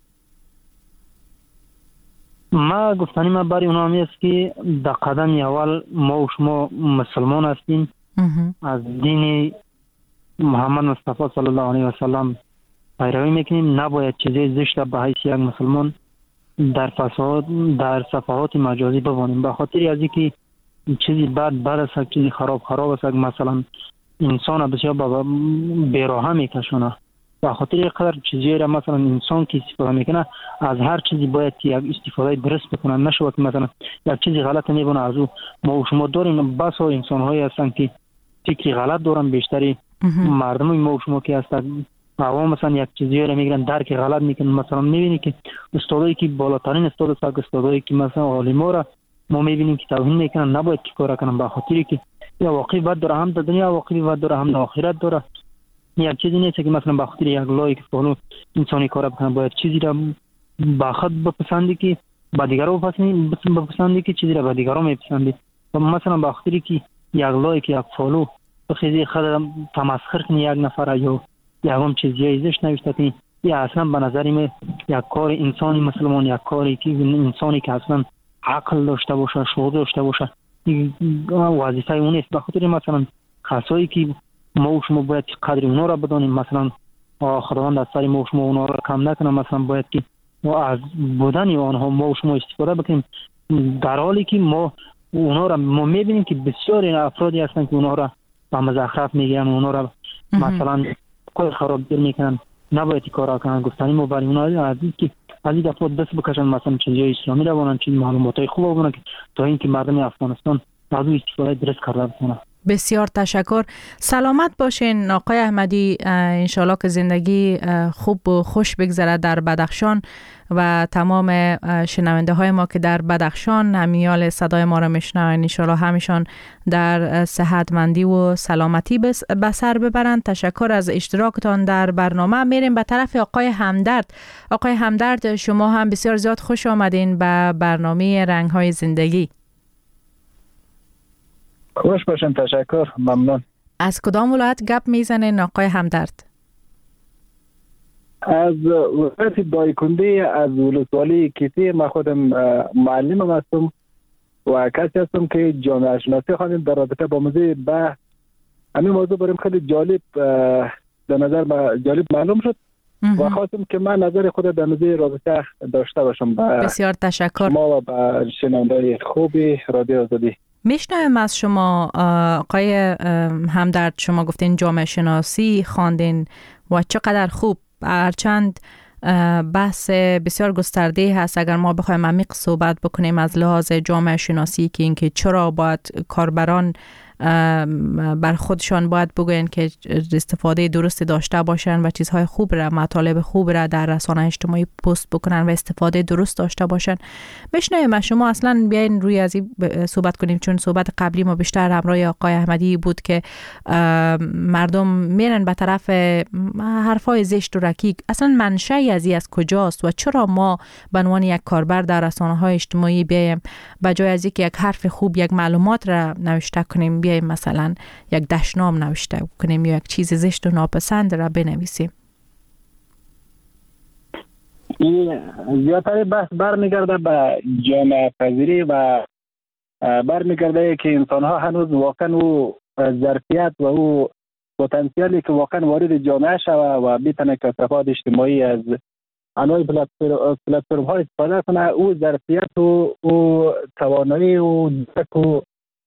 ما گفتنی ما برای اونا همی است که در قدم اول ما و شما مسلمان هستیم، از دین محمد مصطفی صلی الله علیه و سلم پیروی میکنیم. نباید چیزی زشت به حیث یک مسلمان در فساد در صفحات مجازی ببانیم، به خاطر از اینکه چیزی بد بد است، چیزی خراب خراب است، مثلا انسان بسیار بی‌راه میکشونه. به خاطر اینقدر چیزی را مثلا انسان که استفاده میکنه از هر چیزی باید که یک استفاده درست بکنه، نشود که مثلا یک چیزی غلط میبونه از او. ما و شما داریم بس ها انسان هایی هستن که فکری غلط دارن، بیشتری مردم ما و شما که هستن عوام مثلا یک چیزی را میگیرن درک غلط میکنن. مثلا میبینی که استادایی که بالاترین استاد است، استادایی که مثلا عالما را ما میبینیم که توهین میکنن، نباید که کار کنن، به خاطر که یا واقعی بد داره، هم در دنیا واقعی بد داره، هم در آخرت داره. یک چیزی نیست که مثلا به خاطر یک لایک فالو انسانی کار بکنه. باید چیزی را به خود بپسندی که به دیگران بپسندی که چیزی را به دیگران میپسندی. مثلا به خاطر که یک لایک یک فالو بخیزی خود تمسخر کنی یک نفر یا یکم چیزی زشت نوشته کنی، یا اصلا به نظر من یک کار انسانی مسلمان، یک کاری که انسانی که اصلا عقل داشته باشه، شعور داشته باشه، وظیفه اون است. به خاطر مثلا کسایی که ما و شما باید قدر اونا را بدانیم، مثلا خداوند از سر ما و شما اونا را کم نکنه، مثلا باید که ما از بودن آنها ما و شما استفاده بکنیم، در حالی که ما اونا را ما میبینیم که بسیاری افرادی هستن که اونا را به مزخرف میگیرن، اونا را مثلا کار خراب دیر میکنن. نباید کارا کنن. گفتنی ما برای اونا عزیز که از این دفعه دست بکشن، مثلا چیزای اسلامی را بانن، چیز معلوماتای خوب بانن که تا اینکه مردم افغانستان از اون استفاده درست کرده بکنن. بسیار تشکر. سلامت باشین آقای احمدی. انشالله که زندگی خوب و خوش بگذره در بدخشان و تمام شنونده های ما که در بدخشان همیال صدای ما را میشنوند انشالله همیشان در صحتمندی و سلامتی به سر ببرند. تشکر از اشتراکتان در برنامه. میریم به طرف آقای همدرد. آقای همدرد، شما هم بسیار زیاد خوش آمدین به برنامه رنگ های زندگی. خوش باشین. تشکر. ممنون. از کدام ولایت گپ میزنین آقای همدرد؟ از ولایت دایکنده، از ولسوالی کیسی. من خودم معلم هستم و کسی هستم که جامعه شناسی خواندم در رابطه با موضوع به همین موضوع برام خیلی جالب در نظر جالب معلوم شد و خواستم که من نظر خود در موضوع رابطه داشته باشم. بسیار تشکر. ما و با شنوندگان خوبی رادیو آزادی. میشنویم از شما آقای همدرد. شما گفتین جامعه شناسی خواندین و چقدر خوب. هرچند بحث بسیار گسترده هست، اگر ما بخوایم عمیق صحبت بکنیم از لحاظ جامعه شناسی که اینکه چرا باید کاربران بر خودشان باید بگوین که استفاده درست داشته باشن و چیزهای خوب را، مطالب خوب را در رسانه اجتماعی پست بکنن و استفاده درست داشته باشن. بشنویم شما اصلا بیاین روی از این صحبت کنیم، چون صحبت قبلی ما بیشتر همراه آقای احمدی بود که مردم میرن به طرف حرفای زشت و رکیک. اصلا منشأ از این از کجاست و چرا ما به عنوان یک کاربر در رسانه‌های اجتماعی بیایم به جای از اینکه یک حرف خوب، یک معلومات را نوشته کنیم، بیایم مثلا یک دشنام نوشته کنیم یا یک چیز زشت و ناپسند را بنویسیم؟ این زیادتر بحث برمیگرده به جامعه پذیری و برمیگرده که انسان ها هنوز واقعا او ظرفیت و او پتانسیلی که واقعا وارد جامعه شوه و بتونه کسافات اجتماعی از انواع پلتفرم ها استفاده کنه، او ظرفیت و او توانایی و درک و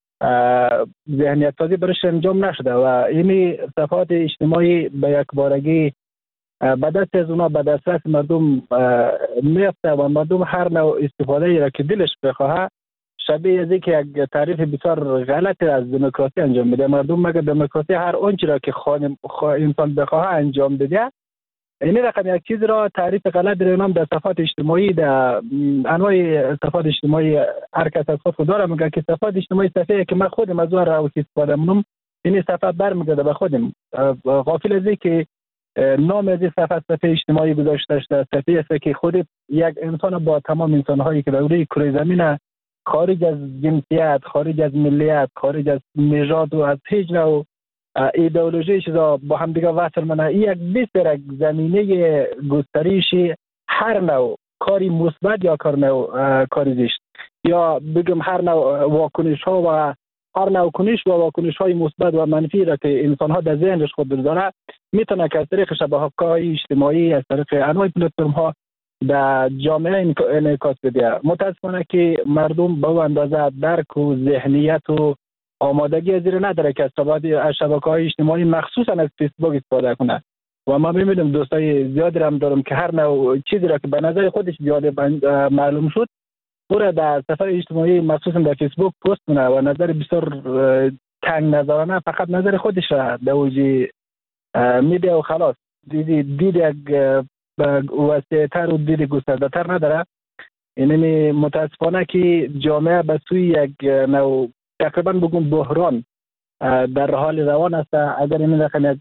ذهنیت سازی برش انجام نشده و این صفات اجتماعی به یک بارگی به دست از اونا به دسترس مردم میفته و مردم هر نوع استفاده را که دلش بخواه شبیه از اینکه یک تعریف بسیار غلط از دموکراسی انجام میده. مردم مگه دموکراسی هر آنچه را که انسان بخواه انجام بده، این رقم یک چیز را تعریف غلط در نام در صفات اجتماعی، در انواع صفات اجتماعی هر کس از خود داره میگه که صفات اجتماعی صفیه که من خودم از اون را استفاده منم، این صفات برمیگرده به خودم. غافل از اینکه نام از این صفات صفحه اجتماعی گذاشته شده، صفحه است که خود یک انسان با تمام انسان‌هایی که در روی کره زمین خارج از جنسیت، خارج از ملیت، خارج از نژاد و از هیچ نوع ایدئولوژی چیزا با هم دیگه وصل منه، این یک بسیار زمینه گستریش هر نوع کاری مثبت یا کار نوع کاری زشت، یا بگم هر نوع واکنش ها و هر نوع کنش و واکنش های مثبت و منفی را که انسان ها در ذهنش خود داره میتونه که از طریق شبکه‌های اجتماعی، از طریق انواع پلتفرم ها در جامعه انعکاس بده. متاسفانه که مردم به اندازه درک و ذهنیت و آمادگی از این نداره که از شبکه‌های اجتماعی مخصوصا از فیسبوک استفاده کنه و ما می‌بینیم دوستای زیادی هم دارم که هر نوع چیزی را که به نظر خودش جالب معلوم شد او را در صفحه اجتماعی مخصوصا در فیسبوک پست کنه و نظر بسیار تنگ نظرانه فقط نظر خودش را در اوج میده و خلاص. دید دید یک وسیع‌تر و دید گسترده‌تر نداره. یعنی متاسفانه که جامعه به سوی یک نوع تقریبا بگم بحران در حال روان است. اگر این رقم یک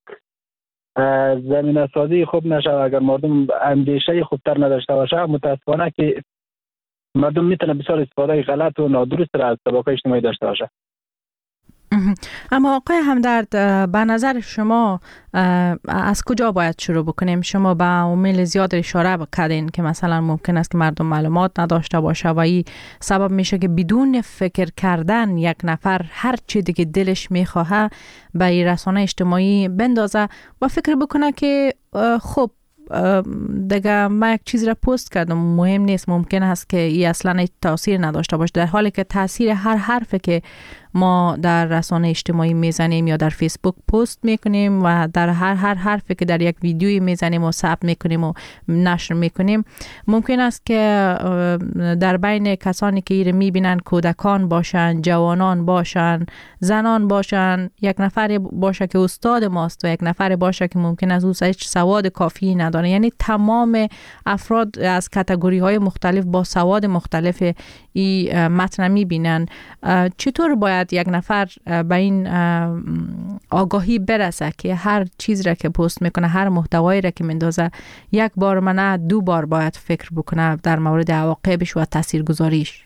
زمینه سازی خوب نشه، اگر مردم اندیشه خوبتر نداشته باشه، متاسفانه که مردم میتونه بسیار استفاده غلط و نادرست را از شبکه‌های اجتماعی داشته باشه. اما آقای همدرد، به نظر شما از کجا باید شروع بکنیم؟ شما به عوامل زیاد اشاره کردین که مثلا ممکن است که مردم معلومات نداشته باشه و این سبب میشه که بدون فکر کردن یک نفر هر چی دیگه دلش میخواه به این رسانه اجتماعی بندازه و فکر بکنه که خب دیگه من یک چیز را پست کردم، مهم نیست، ممکن است که این اصلا تاثیر نداشته باشه، در حالی که تاثیر هر حرفی که ما در رسانه اجتماعی میزنیم یا در فیسبوک پست میکنیم و در هر هر حرفی که در یک ویدیویی میزنیم و ثبت میکنیم و نشر میکنیم، ممکن است که در بین کسانی که ایره میبینن کودکان باشن، جوانان باشن، زنان باشن، یک نفر باشه که استاد ماست و یک نفر باشه که ممکن است او هیچ سواد کافی نداره. یعنی تمام افراد از کاتگوری های مختلف با سواد مختلف این متن میبینن. چطور باید یک نفر به این آگاهی برسه که هر چیز را که پست میکنه، هر محتوایی را که میندازه، یک بار منه دو بار باید فکر بکنه در مورد عواقبش و تاثیرگذاریش؟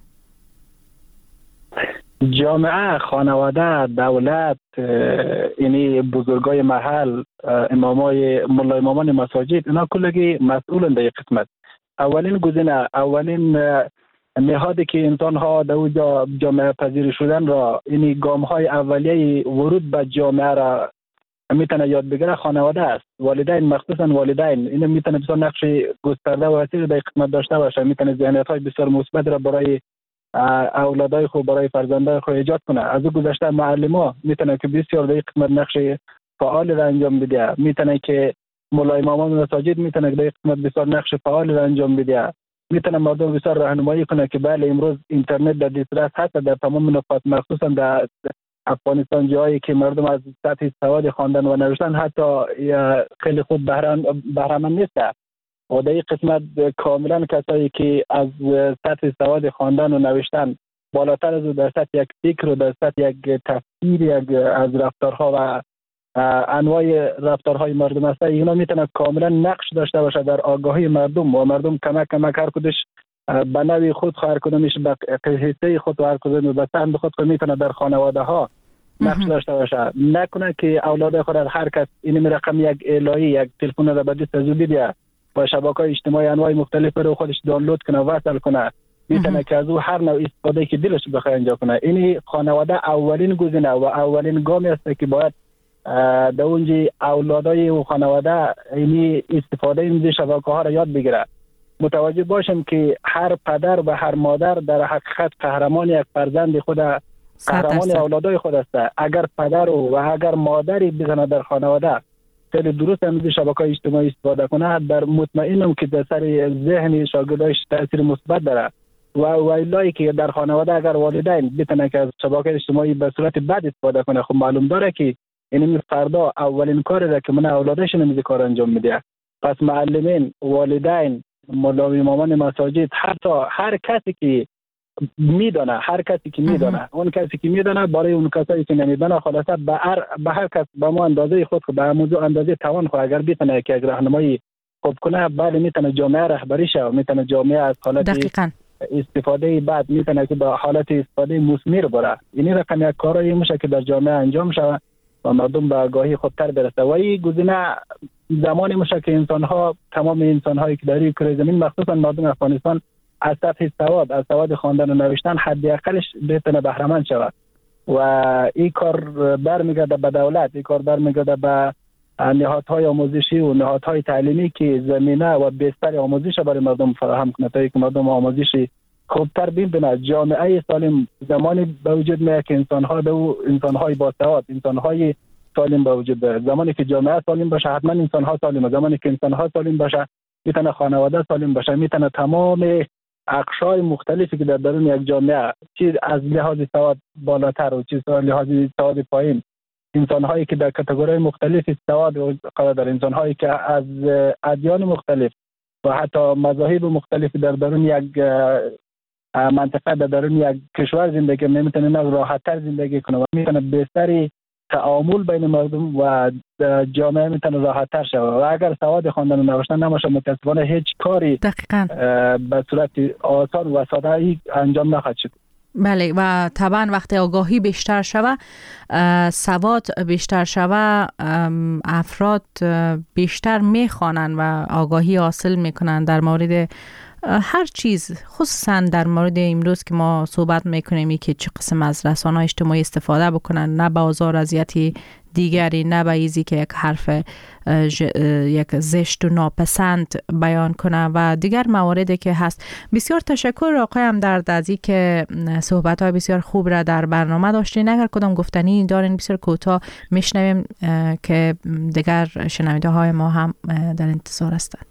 جامعه، خانواده، دولت، یعنی بزرگای محل، امامای ملا امامان مساجد، اینا کلگی مسئولن در قسمت. اولین گزینه، اولین نهادی که انسان ها در اوجا جامعه پذیر شدن را، یعنی گام های اولیه ورود به جامعه را میتونه یاد بگیره خانواده است. والدین، مخصوصا والدین، این میتونه بسیار نقش گسترده و وسیع در قسمت داشته باشه. میتونه ذهنیت های بسیار مثبت را برای اولادای خود، برای فرزندای خود ایجاد کنه. از او گذشته معلم میتونه که بسیار در قسمت نقش فعال را انجام بده. میتونه که ملا امامان مساجد میتونه در قسمت بسیار نقش فعال را انجام بده. میتونه مردم بسیار راهنمایی کنه که بله امروز اینترنت در دسترس هست در تمام نقاط، مخصوصا در افغانستان جایی که مردم از سطح سواد خواندن و نوشتن حتی خیلی خود بهره‌مند نیست. و در این قسمت کاملا کسایی که از سطح سواد خواندن و نوشتن بالاتر از در سطح یک فکر و در سطح یک تفکیر یک از رفتارها و انواع رفتارهای مردم است، اینا میتونه کاملا نقش داشته باشه در آگاهی مردم و مردم کمک کمک هر کدش به نوی خود هر کدومش به حصه خود و هر کدوم به سهم خود میتونه در خانواده ها نقش داشته باشه. نکنه که اولاد خود هر کس این رقم یک الهی یک تلفن را به دست زودی بیا با شبکه‌های اجتماعی انواع مختلف رو خودش دانلود کنه وصل کنه، میتونه که از او هر نوع استفاده که دلش بخواد انجام کنه. این خانواده اولین گزینه و اولین گامی است که باید در اونجا اولادای و خانواده این استفاده این شبکه‌ها را یاد بگیره. متوجه باشیم که هر پدر و هر مادر در حقیقت قهرمان یک فرزند خود، قهرمان اولادای خود است. اگر پدر و اگر مادری بزنه در خانواده خیلی درست از شبکه‌های اجتماعی استفاده کنه، در مطمئنم که در سر ذهن شاگرداش تاثیر مثبت داره. و ویلایی که در خانواده اگر والدین بتونه که از شبکه اجتماعی به صورت بد استفاده کنه، خب معلوم داره که این فردا اولین کاری را که من اولادش نمیده کار انجام میده. پس معلمین، والدین، مولوی مامان مساجد، حتی هر کسی که میدونه، هر کسی که میدونه، اون کسی که میدونه برای اون کسایی که نمیدونه، خلاصه به هر به هر کس به ما اندازه خود به موضوع اندازه توان خود اگر بتونه که راهنمایی خوب کنه، بله میتونه جامعه رهبری شه و میتونه جامعه از حالت دقیقاً استفاده بعد میتونه که به حالت استفاده مثمر بره. این رقم یک کارایی میشه که در جامعه انجام شه و مردم به آگاهی خودتر برسه. و این گزینه زمانی میشه که انسان ها، تمام انسان هایی که در کره زمین مخصوصا مردم افغانستان از سطح سواد، از سواد خواندن و نوشتن حداقلش بتونه بهره مند شود. و این کار برمیگرده به دولت، این کار برمیگرده به نهادهای آموزشی و نهادهای تعلیمی که زمینه و بستر آموزش برای مردم فراهم کنه تا اینکه مردم آموزشی خوبتر ببینه. جامعه سالم زمانی به وجود میاد که انسان‌ها به انسان‌های باسواد، انسان‌های سالم به وجود بیاد. زمانی که جامعه سالم باشه حتما انسان‌ها سالمه. زمانی که انسان‌ها سالم باشه میتونه خانواده سالم باشه، میتونه تمام اقشار مختلفی که در درون یک جامعه، چیز از لحاظ سواد بالاتر و چیز از لحاظ سواد پایین، انسان‌هایی که در کاتگوری مختلف سواد قرار دارند، انسان‌هایی که از ادیان مختلف و حتی مذاهب مختلف در درون یک منطقه، در درون یک کشور زندگی نمیتونه راحت‌تر زندگی کنه و میتونه بهتری تعامل بین مردم و جامعه میتونه راحت‌تر شود. و اگر سواد خواندن و نوشتن نباشه متأسفانه هیچ کاری دقیقاً به صورت آسان و ساده انجام نخواهد شد. بله، و طبعا وقتی آگاهی بیشتر شوه، سواد بیشتر شوه، افراد بیشتر میخوانن و آگاهی حاصل میکنن در مورد هر چیز، خصوصا در مورد امروز که ما صحبت میکنیم که چه قسم از رسانه‌های اجتماعی استفاده بکنن، نه به آزار اذیتی دیگری، نه به ایزی که یک حرف یک زشت و ناپسند بیان کنه و دیگر مواردی که هست. بسیار تشکر آقای همدرد از این که صحبت‌های بسیار خوب را در برنامه داشتین. اگر کدام گفتنی دارین بسیار کوتاه میشنویم که دیگر شنونده های ما هم در انتظار هستند.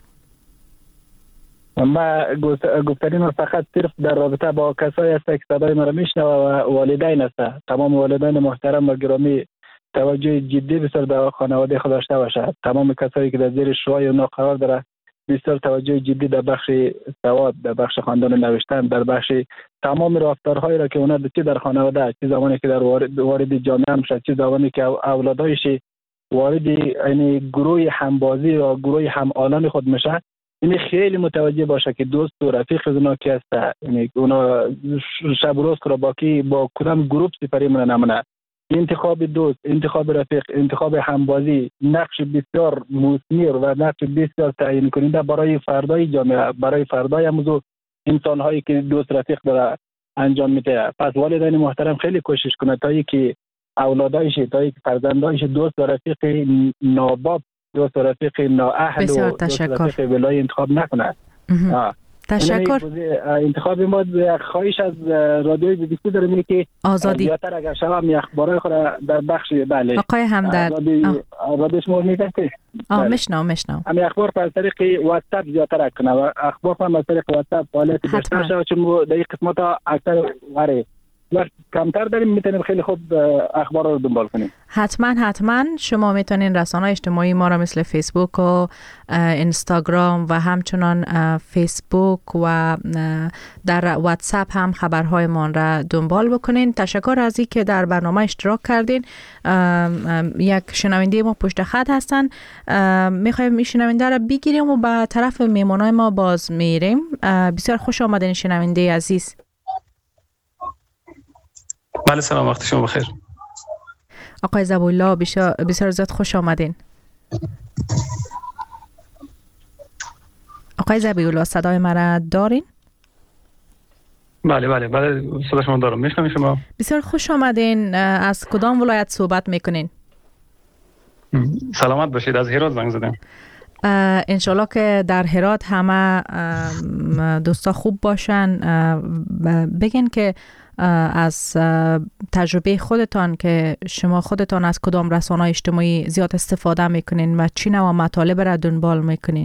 ما گفتنی ما فقط صرف در رابطه با کسایی است که صدای ما را میشنوه و والدین است. تمام والدین محترم و گرامی توجه جدی بسیار در خانواده خود داشته باشه. تمام کسایی که در زیر شوهای اونا قرار داره بسیار توجه جدی در بخش سواد، در بخش خواندن و نوشتن، در بخش تمام رفتارهایی را که اونا چه در خانواده، چه زمانی که در وارد, وارد جامعه میشه، چه زمانی که اولادایش وارد یعنی گروه همبازی و گروه همآلان خود میشه، این خیلی متوجه باشه که دوست و رفیق اونا کی است. یعنی اونا شب روز کرا باقی با کدام گروه سپری من نمونه. انتخاب دوست، انتخاب رفیق، انتخاب همبازی نقش بسیار مثمر و نقش بسیار تعیین کننده برای فردای جامعه، برای فردای موضوع انسان‌هایی که دوست رفیق داره انجام میده. پس والدین محترم خیلی کوشش کنه تا اینکه اولادایش، تا اینکه فرزندایش دوست و رفیق ناباب، دوست و رفیق نااهل و دوست و رفیق ولای انتخاب نکنه. تشکر. انتخاب ما خواهش از رادیوی بی بی سی داره میگه که آزادی زیادتر اگر شما می اخبارای خود در بخش بله آقای همدرد رادیو شما میگه که آه مشنو مشنو امی اخبار از طریق واتساپ زیادتر کنه و اخبار هم از طریق واتساپ فعالیت بیشتر شود، چون در این قسمت ها اکثر واره وقت کمتر داریم میتونیم خیلی خوب اخبار رو دنبال کنیم. حتما حتما شما میتونین رسانه‌های اجتماعی ما را مثل فیسبوک و اینستاگرام و همچنان فیسبوک و در واتساپ هم خبرهای ما را دنبال بکنین. تشکر از این که در برنامه اشتراک کردین. یک شنونده ما پشت خط هستن، میخوایم این شنونده را بگیریم و به طرف میمانای ما باز میریم. بسیار خوش آمدین شنونده عزیز. بله سلام، وقت شما بخیر. آقای ذبیحالله بسیار بسیار زیاد خوش آمدین. آقای ذبیحالله صدای مرا دارین؟ بله بله بله صدا شما دارم. میشنم شما. بسیار خوش آمدین. از کدام ولایت صحبت میکنین؟ سلامت باشید. از هرات زنگ زدم. انشالله که در هرات همه دوستا خوب باشن. بگین که از تجربه خودتان که شما خودتان از کدام رسانه‌های اجتماعی زیاد استفاده میکنین و چی نوع مطالب را دنبال میکنین؟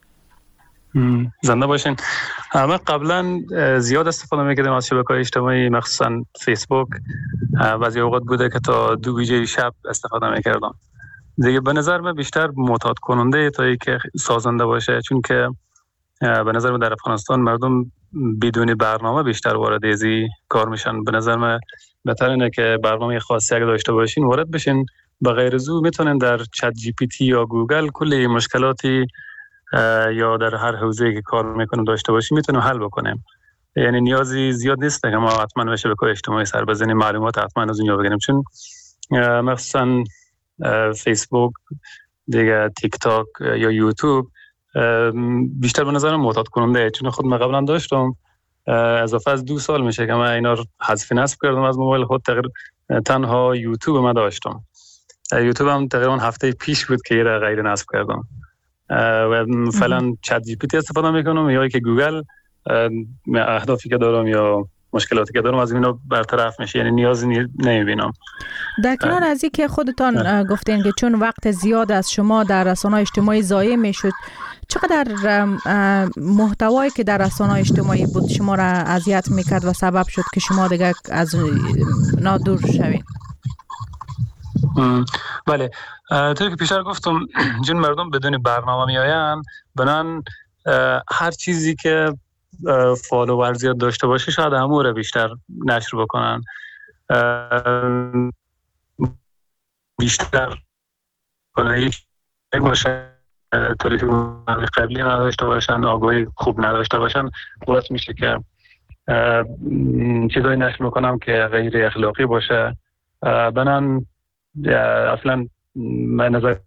زنده باشین. من قبلا زیاد استفاده میکردم از شبکه‌های اجتماعی، مخصوصا فیسبوک. بعضی اوقات بوده که تا دو بجه شب استفاده میکردم. دیگه به نظر من بیشتر معتاد کننده تا اینکه سازنده باشه، چون که به نظر من در افغانستان مردم بدون برنامه بیشتر وارد ازی کار میشن. به نظر من بهتر اینه که برنامه خاصی اگه داشته باشین وارد بشین. به غیر از او میتونن در چت جی پی تی یا گوگل کلی مشکلاتی یا در هر حوزه‌ای که کار میکنن داشته باشین میتونن حل بکنیم. یعنی نیازی زیاد نیست که ما حتما به شبکه‌های اجتماعی سر بزنیم، معلومات حتما از اونجا بگیریم، چون مثلا فیسبوک دیگه، تیک تاک یا یوتیوب بیشتر به نظرم معتاد کننده، چون خود من قبلا داشتم. اضافه از دو سال میشه که من اینا رو حذف نصب کردم از موبایل خود. تقریبا تنها یوتیوب من داشتم. یوتیوب هم تقریبا هفته پیش بود که یه غیر نصب کردم و فعلا چت جی پی تی استفاده میکنم یا که گوگل. اهدافی که دارم یا مشکلاتی که دارم از اینا برطرف میشه، یعنی نیازی نمیبینم. در کنار از این که خودتان گفتین که چون وقت زیاد از شما در رسانه‌های اجتماعی ضایع میشد، چقدر محتوایی که در رسانه‌های اجتماعی بود شما را اذیت میکرد و سبب شد که شما دیگه از نادور شوین؟ بله، طوری که پیشتر گفتم جون مردم بدون برنامه میآیند، بنان هر چیزی که فالوور زیاد داشته باشه شاید همون رو بیشتر نشر بکنن، بیشتر کنه باشه، طوری که قبلی نداشته باشن، آگاهی خوب نداشته باشن، باعث میشه که چیزایی نشر میکنم که غیر اخلاقی باشه. بنان اصلا من نظر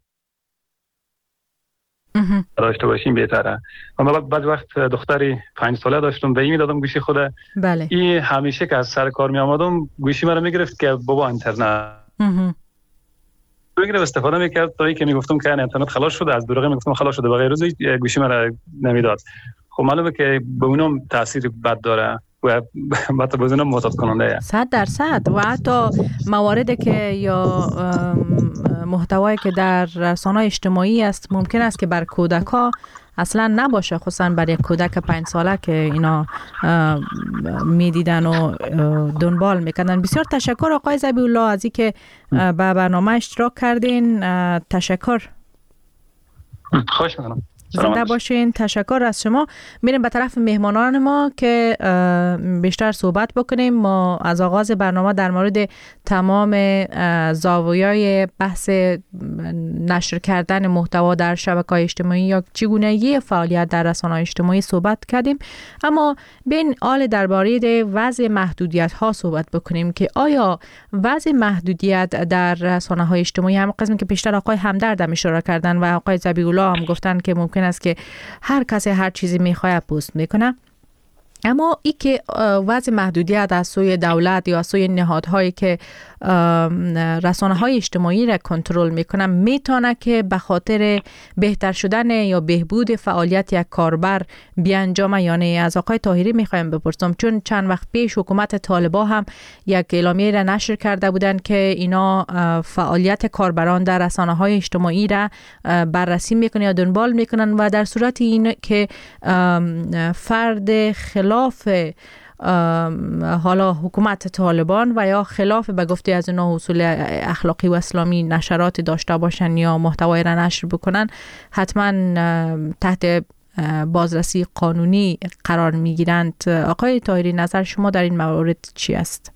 داشته باشیم بهتره. من بعد وقت دختری پنج ساله داشتم، به این میدادم گوشی خوده. بله. این همیشه که از سر کار می آمدم گوشی مرا میگرفت که بابا اینترنت میگرفت استفاده میکرد تا اینکه میگفتم که اینترنت خلاص شده، از دروغ میگفتم خلاص شده، بغیر روز گوشی مرا نمیداد. خب معلومه که به اونم تاثیر بد داره و بعد بزنم معتاد کننده. صد درصد. و حتی مواردی که یا محتوایی که در رسانه‌های اجتماعی است ممکن است که بر کودک‌ها اصلا نباشه، خصوصا برای کودک پنج ساله که اینا میدیدن و دنبال میکنن. بسیار تشکر آقای ذبیحالله از اینکه به برنامه اشتراک کردین. تشکر. خوش میکنم. زنده باشین. تشکر از شما. میریم به طرف مهمانان ما که بیشتر صحبت بکنیم. ما از آغاز برنامه در مورد تمام زاویه‌های بحث نشر کردن محتوا در شبکه‌های اجتماعی یا چگونگی فعالیت در رسانه‌های اجتماعی صحبت کردیم، اما بین حال درباره وضع محدودیت‌ها صحبت بکنیم که آیا وضع محدودیت در رسانه‌های اجتماعی، هم قسمی که پیشتر آقای همدرد هم اشاره کردن و آقای ذبیحالله هم گفتن که ممکن است که هر کسی هر چیزی میخواد پست میکنه، اما ای که وضع محدودیت از سوی دولت یا از سوی نهادهایی که رسانه‌های اجتماعی را کنترل میکنه میتونه که به خاطر بهتر شدن یا بهبود فعالیت یک کاربر بیانجامه. یعنی از آقای طاهری میخوایم بپرسم، چون چند وقت پیش حکومت طالبان هم یک اعلامیه را نشر کرده بودند که اینا فعالیت کاربران در رسانه‌های اجتماعی را بررسی میکنن یا دنبال میکنن و در صورت این که فرد خلاف حالا حکومت طالبان و یا خلاف به گفته از اونا اصول اخلاقی و اسلامی نشرات داشته باشن یا محتوای را نشر بکنن، حتما تحت بازرسی قانونی قرار میگیرند. آقای طاهری، نظر شما در این مورد چی است؟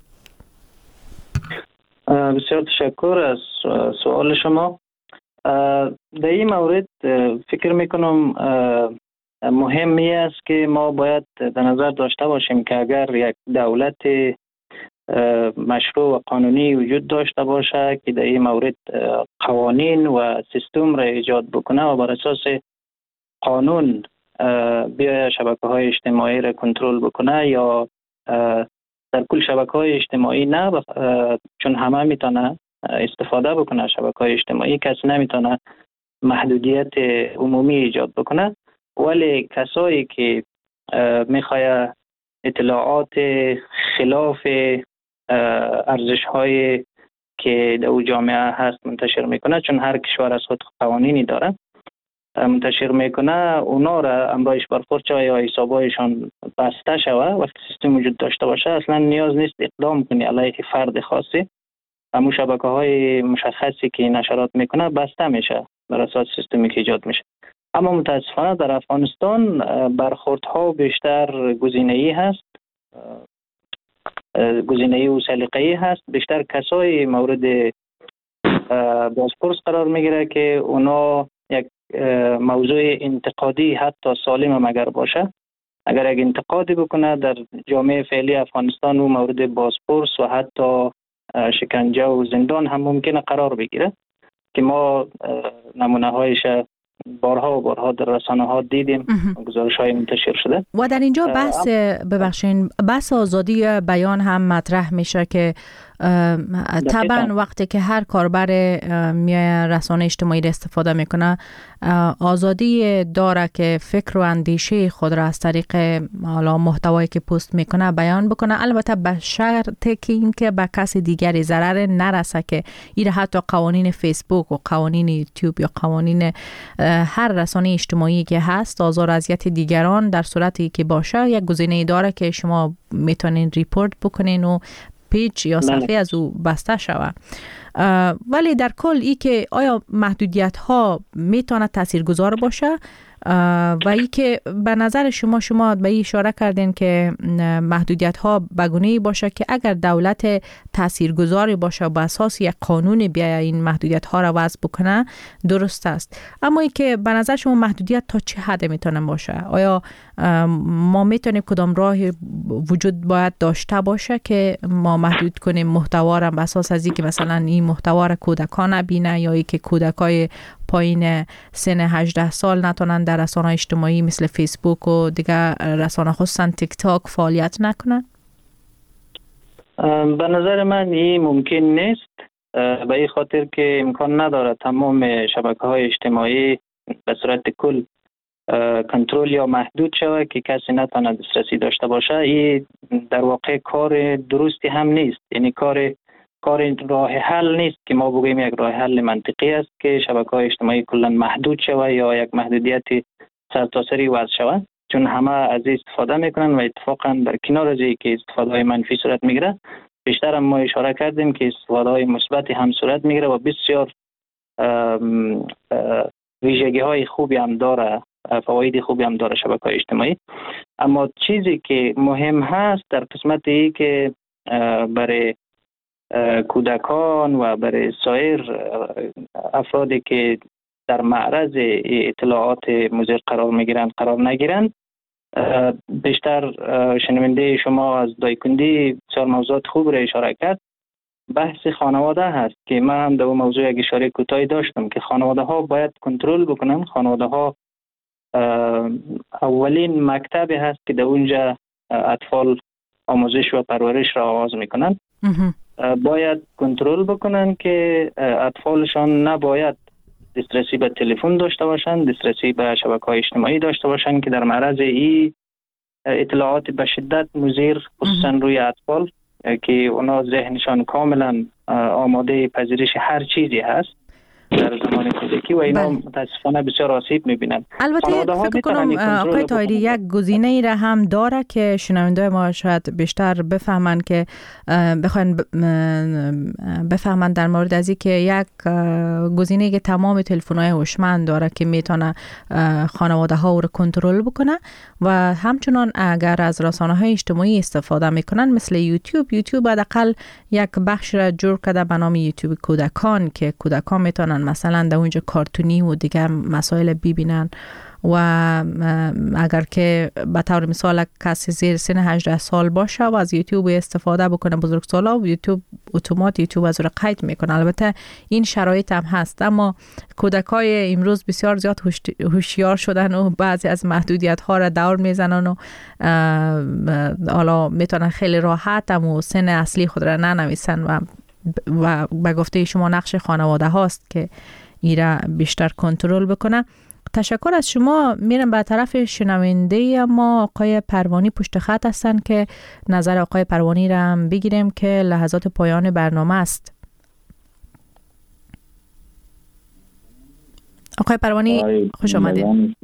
بسیار تشکر از سوال شما. در این مورد فکر میکنم مهمی است که ما باید در نظر داشته باشیم که اگر یک دولت مشروع و قانونی وجود داشته باشه که در این مورد قوانین و سیستم را ایجاد بکنه و بر اساس قانون بیا شبکه های اجتماعی را کنترل بکنه یا در کل شبکه های اجتماعی نه، چون همه میتونه استفاده بکنه شبکه های اجتماعی، کسی نمیتونه محدودیت عمومی ایجاد بکنه، ولی کسایی که میخواه اطلاعات خلاف ارزش های که در جامعه هست منتشر میکنه، چون هر کشور از خود قوانینی داره، منتشر میکنه، اونا را امرایش برخورد شوه یا حسابایشان بسته شوه. وقتی سیستم وجود داشته باشه اصلا نیاز نیست اقدام کنی علیه فرد خاصی، همون شبکه های مشخصی که نشرات میکنه بسته میشه بر اساس سیستمی که ایجاد میشه. اما متاسفانه در افغانستان برخوردها بیشتر گزینه‌ای هست، گزینه‌ای و سلیقه‌ای هست. بیشتر کسای مورد بازپرس قرار میگیره که اونا یک موضوع انتقادی حتی سالم اگر باشه، اگر یک انتقادی بکنه در جامعه فعلی افغانستان و مورد بازپرس و حتی شکنجه و زندان هم ممکنه قرار بگیره که ما نمونه هایش بارها و بارها در رسانه ها دیدیم، گزارش های منتشر شده. و در اینجا بحث ببخشین بحث آزادی بیان هم مطرح میشه که طبعا وقتی که هر کاربر میای رسانه اجتماعی را استفاده میکنه آزادی داره که فکر و اندیشه خود را از طریق حالا محتوایی که پست میکنه بیان بکنه، البته به شرطی که اینکه به کسی دیگری ضرر نرسه، که این حتی قوانین فیسبوک و قوانین یوتیوب یا قوانین هر رسانه اجتماعی که هست آزار و اذیت دیگران در صورتی که باشه یک گزینه داره که شما میتونین ریپورت بکنین و پیج یا صفحه از او بسته شوه. ولی در کل ای که آیا محدودیت ها میتونه تاثیرگذار باشه و ای که به نظر شما شما به این اشاره کردین که محدودیت ها بگونه‌ای باشه که اگر دولت تاثیرگذاری باشه با اساس یک قانون بیاید این محدودیت ها را وضع بکنه درست است. اما ای که به نظر شما محدودیت تا چه حد میتونه باشه؟ آیا ما میتونیم کدام راه وجود باید داشته باشه که ما محدود کنیم محتوا را به اساس از اینکه مثلا این محتوا را کودکان نبینه یا ای که کودکای پایین سن هجده سال نتونن در رسانه اجتماعی مثل فیسبوک و دیگه رسانه خصوصا تیک تاک فعالیت نکنن؟ به نظر من این ممکن نیست، به این خاطر که امکان نداره تمام شبکه های اجتماعی به صورت کل کنترل یا محدود شود که کسی نتونه دسترسی داشته باشه. این در واقع کار درستی هم نیست، یعنی کار کار راه حل نیست که ما بگوییم یک راه حل منطقی است که شبکه‌های اجتماعی کلا محدود شود یا یک محدودیت سرتاسری وضع شود، چون همه از این استفاده میکنن و اتفاقا در کنار از این که استفاده های منفی صورت میگیره، بیشتر هم ما اشاره کردیم که استفاده های مثبت هم صورت میگیره و بسیار ویژگی های خوبی هم داره، فواید خوبی هم داره شبکه‌های اجتماعی. اما چیزی که مهم هست در قسمت ای که برای کودکان و برای سایر افرادی که در معرض اطلاعات مضر قرار میگیرند قرار نگیرند، بیشتر شنونده شما از دایکندی بسیار موضوعات خوب را اشاره کرد. بحث خانواده هست که من هم در اون موضوع یک اشاره کوتاهی داشتم که خانواده ها باید کنترل بکنن. خانواده ها اولین مکتبی هست که در اونجا اطفال آموزش و پرورش را آغاز میکنن. باید کنترل بکنن که اطفالشان نباید دسترسی به تلفن داشته باشن، دسترسی به شبکه‌های اجتماعی داشته باشن که در معرض این اطلاعات به شدت مضر خصوصا روی اطفال که اونا ذهنشان کاملا آماده پذیرش هر چیزی هست در زمان کودکی و اینا بله. متاسفانه بسیار آسیب می‌بینند. البته فکر کنم آقای طاهری یک گزینه ای را هم داره که شنونده ما شاید بیشتر بفهمن که بخواین بفهمن در مورد از اینکه یک گزینه که تمام تلفن‌های هوشمند داره که میتونه خانواده ها رو کنترل بکنه و همچنان اگر از رسانه‌های اجتماعی استفاده میکنن مثل یوتیوب یوتیوب حداقل یک بخش را جور کرده به نام یوتیوب کودکان که کودکان میتونن مثلا در اونجا کارتونی و دیگر مسائل ببینن و اگر که به طور مثال کسی زیر سن هجده سال باشه و از یوتیوب استفاده بکنه بزرگسالا و یوتیوب اتومات یوتیوب از رو قید میکنه. البته این شرایط هم هست اما کودکای امروز بسیار زیاد هوشیار شدن و بعضی از محدودیت ها را دور میزنن و حالا میتونن خیلی راحت و سن اصلی خود را ننویسن و و به گفته شما نقش خانواده هاست که ایرا بیشتر کنترل بکنه. تشکر از شما. میرم به طرف شنونده ما آقای پروانی پشت خط هستن که نظر آقای پروانی را هم بگیریم که لحظات پایان برنامه است. آقای پروانی خوش آمدید.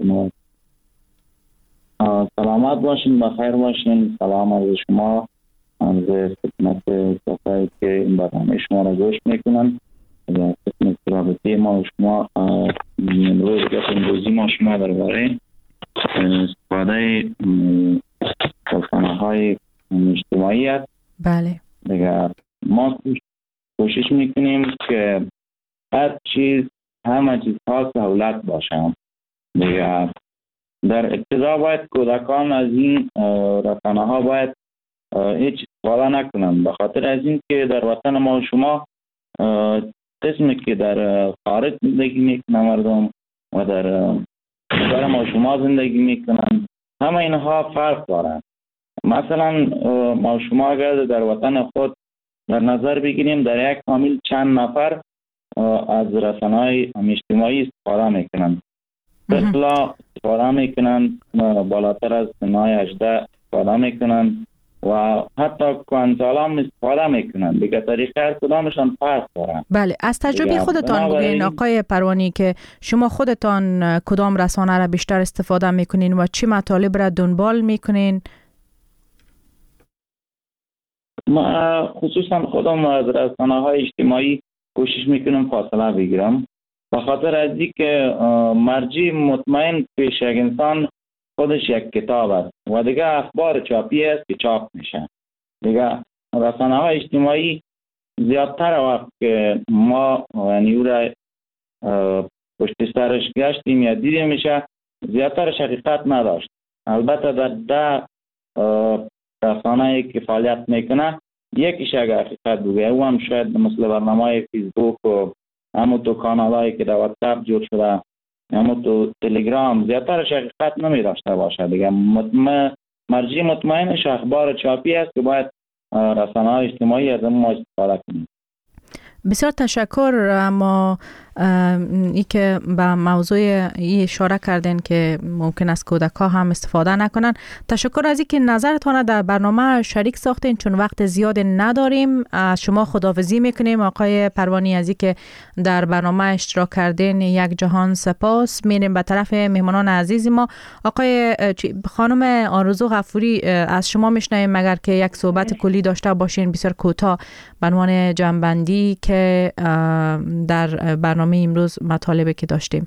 سلامت باشین، بخیر باشین. سلام از شما از خدمت کسایی که این برنامه شما را گوش میکنن. در خدمت رابطه ما و شما امروز گفت امروزی ما شما درباره استفاده رسانه‌های اجتماعی است. بله. دیگه ما کوشش میکنیم که هر چیز همه چیز ها سهولت باشه. دیگه در ابتدا باید کودکان از این رسانه ها باید هیچ استفاده نکنند، به خاطر از این که در وطن ما و شما قسمی که در خارج زندگی میکنن مردم و در کشور ما و شما زندگی میکنن همه اینها فرق دارند. مثلا ما و شما اگر در وطن خود در نظر بگیریم در یک فامیل چند نفر از رسانه‌های اجتماعی استفاده میکنن. مثلا استفاده میکنن بالاتر از سنهای هجده استفاده میکنن و حتی کنسالام استفاده میکنن. دیگه طریقه هر کدامشان فرق دارن. بله، از تجربه خودتان بگین آقای پروانی که شما خودتان کدام رسانه را بیشتر استفاده میکنین و چی مطالب را دنبال میکنین؟ ما خصوصا خودم از رسانه های اجتماعی کوشش میکنم فاصله بگیرم، به خاطر از اینکه مرجع مطمئن پیش یک انسان خودش یک کتاب است و دیگه اخبار چاپی است که چاپ میشه. دیگه رسانه های اجتماعی زیادتر وقت که ما یعنی او را پشت سرش گشتیم یا دیدیم میشه زیادتر حقیقت نداشت. البته در ده رسانه که فعالیت میکنه یکیش اگر حقیقت بگه او هم شاید مثل برنامه فیسبوک و همون تو کانال هایی که در واتساپ جور شده همون تو تلگرام زیادترش حقیقت نمی داشته باشه. دیگه مطمئن مرجع مطمئنش اخبار چاپی است که باید رسانه های اجتماعی از ما استفاده کنیم. بسیار تشکر. اما ای که به موضوع ای اشاره کردین که ممکن است کودک‌ها هم استفاده نکنن، تشکر از اینکه نظرتان در برنامه شریک ساختین. چون وقت زیاد نداریم از شما خداحافظی میکنیم آقای پروانی از اینکه در برنامه اشتراک کردین. یک جهان سپاس. میریم به طرف مهمانان عزیز ما. آقای خانم آرزو غفوری از شما میشنویم مگر که یک صحبت کلی داشته باشین بسیار کوتاه به عنوان جنبندی که در برنامه امروز مطالبی که داشتیم.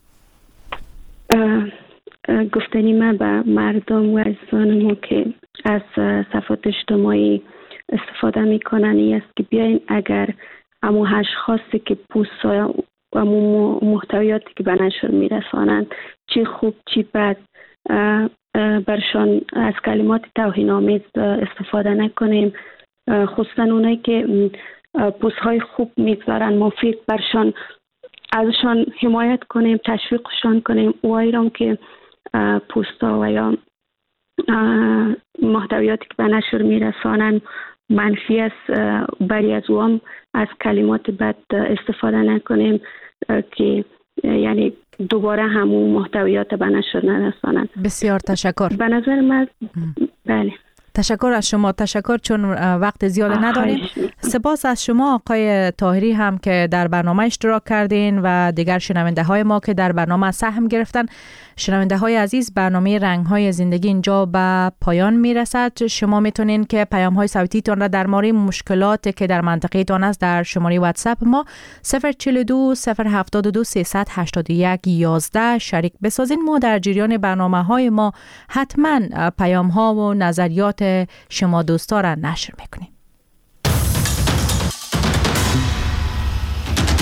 گفتنی من به مردم و عزیزان ما که از صفحات اجتماعی استفاده میکنن این است که بیاین اگر امو اشخاصی که پوست و امو محتویاتی که به نشر میرسانند چی خوب چی بد برشان از کلمات توهین آمیز استفاده نکنیم، خصوصا اونایی که پوست های خوب میگذارن مفید برشان ازشان حمایت کنیم، تشویقشان کنیم. اوایی را که پوست ها و یا محتویاتی که به نشر میرسانن منفی است بری از اوام از کلمات بد استفاده نکنیم که یعنی دوباره همون محتویات به نشر نرسانن. بسیار تشکر. به نظر من بله تشکر از شما. تشکر چون وقت زیاد نداریم. سپاس از شما آقای طاهری هم که در برنامه اشتراک کردین و دیگر شنونده های ما که در برنامه سهم گرفتن. شنونده های عزیز، برنامه رنگ های زندگی اینجا به پایان می رسد. شما میتونین که پیام های صوتی تان را در مورد مشکلات که در منطقه تان است در شماره واتساپ ما صفر چهل و دو صفر هفتاد و دو سیصد و هشتاد و یک یازده شریک بسازین. ما در جریان برنامه های ما حتما پیام ها و نظریات شما دوستا را نشر میکنیم.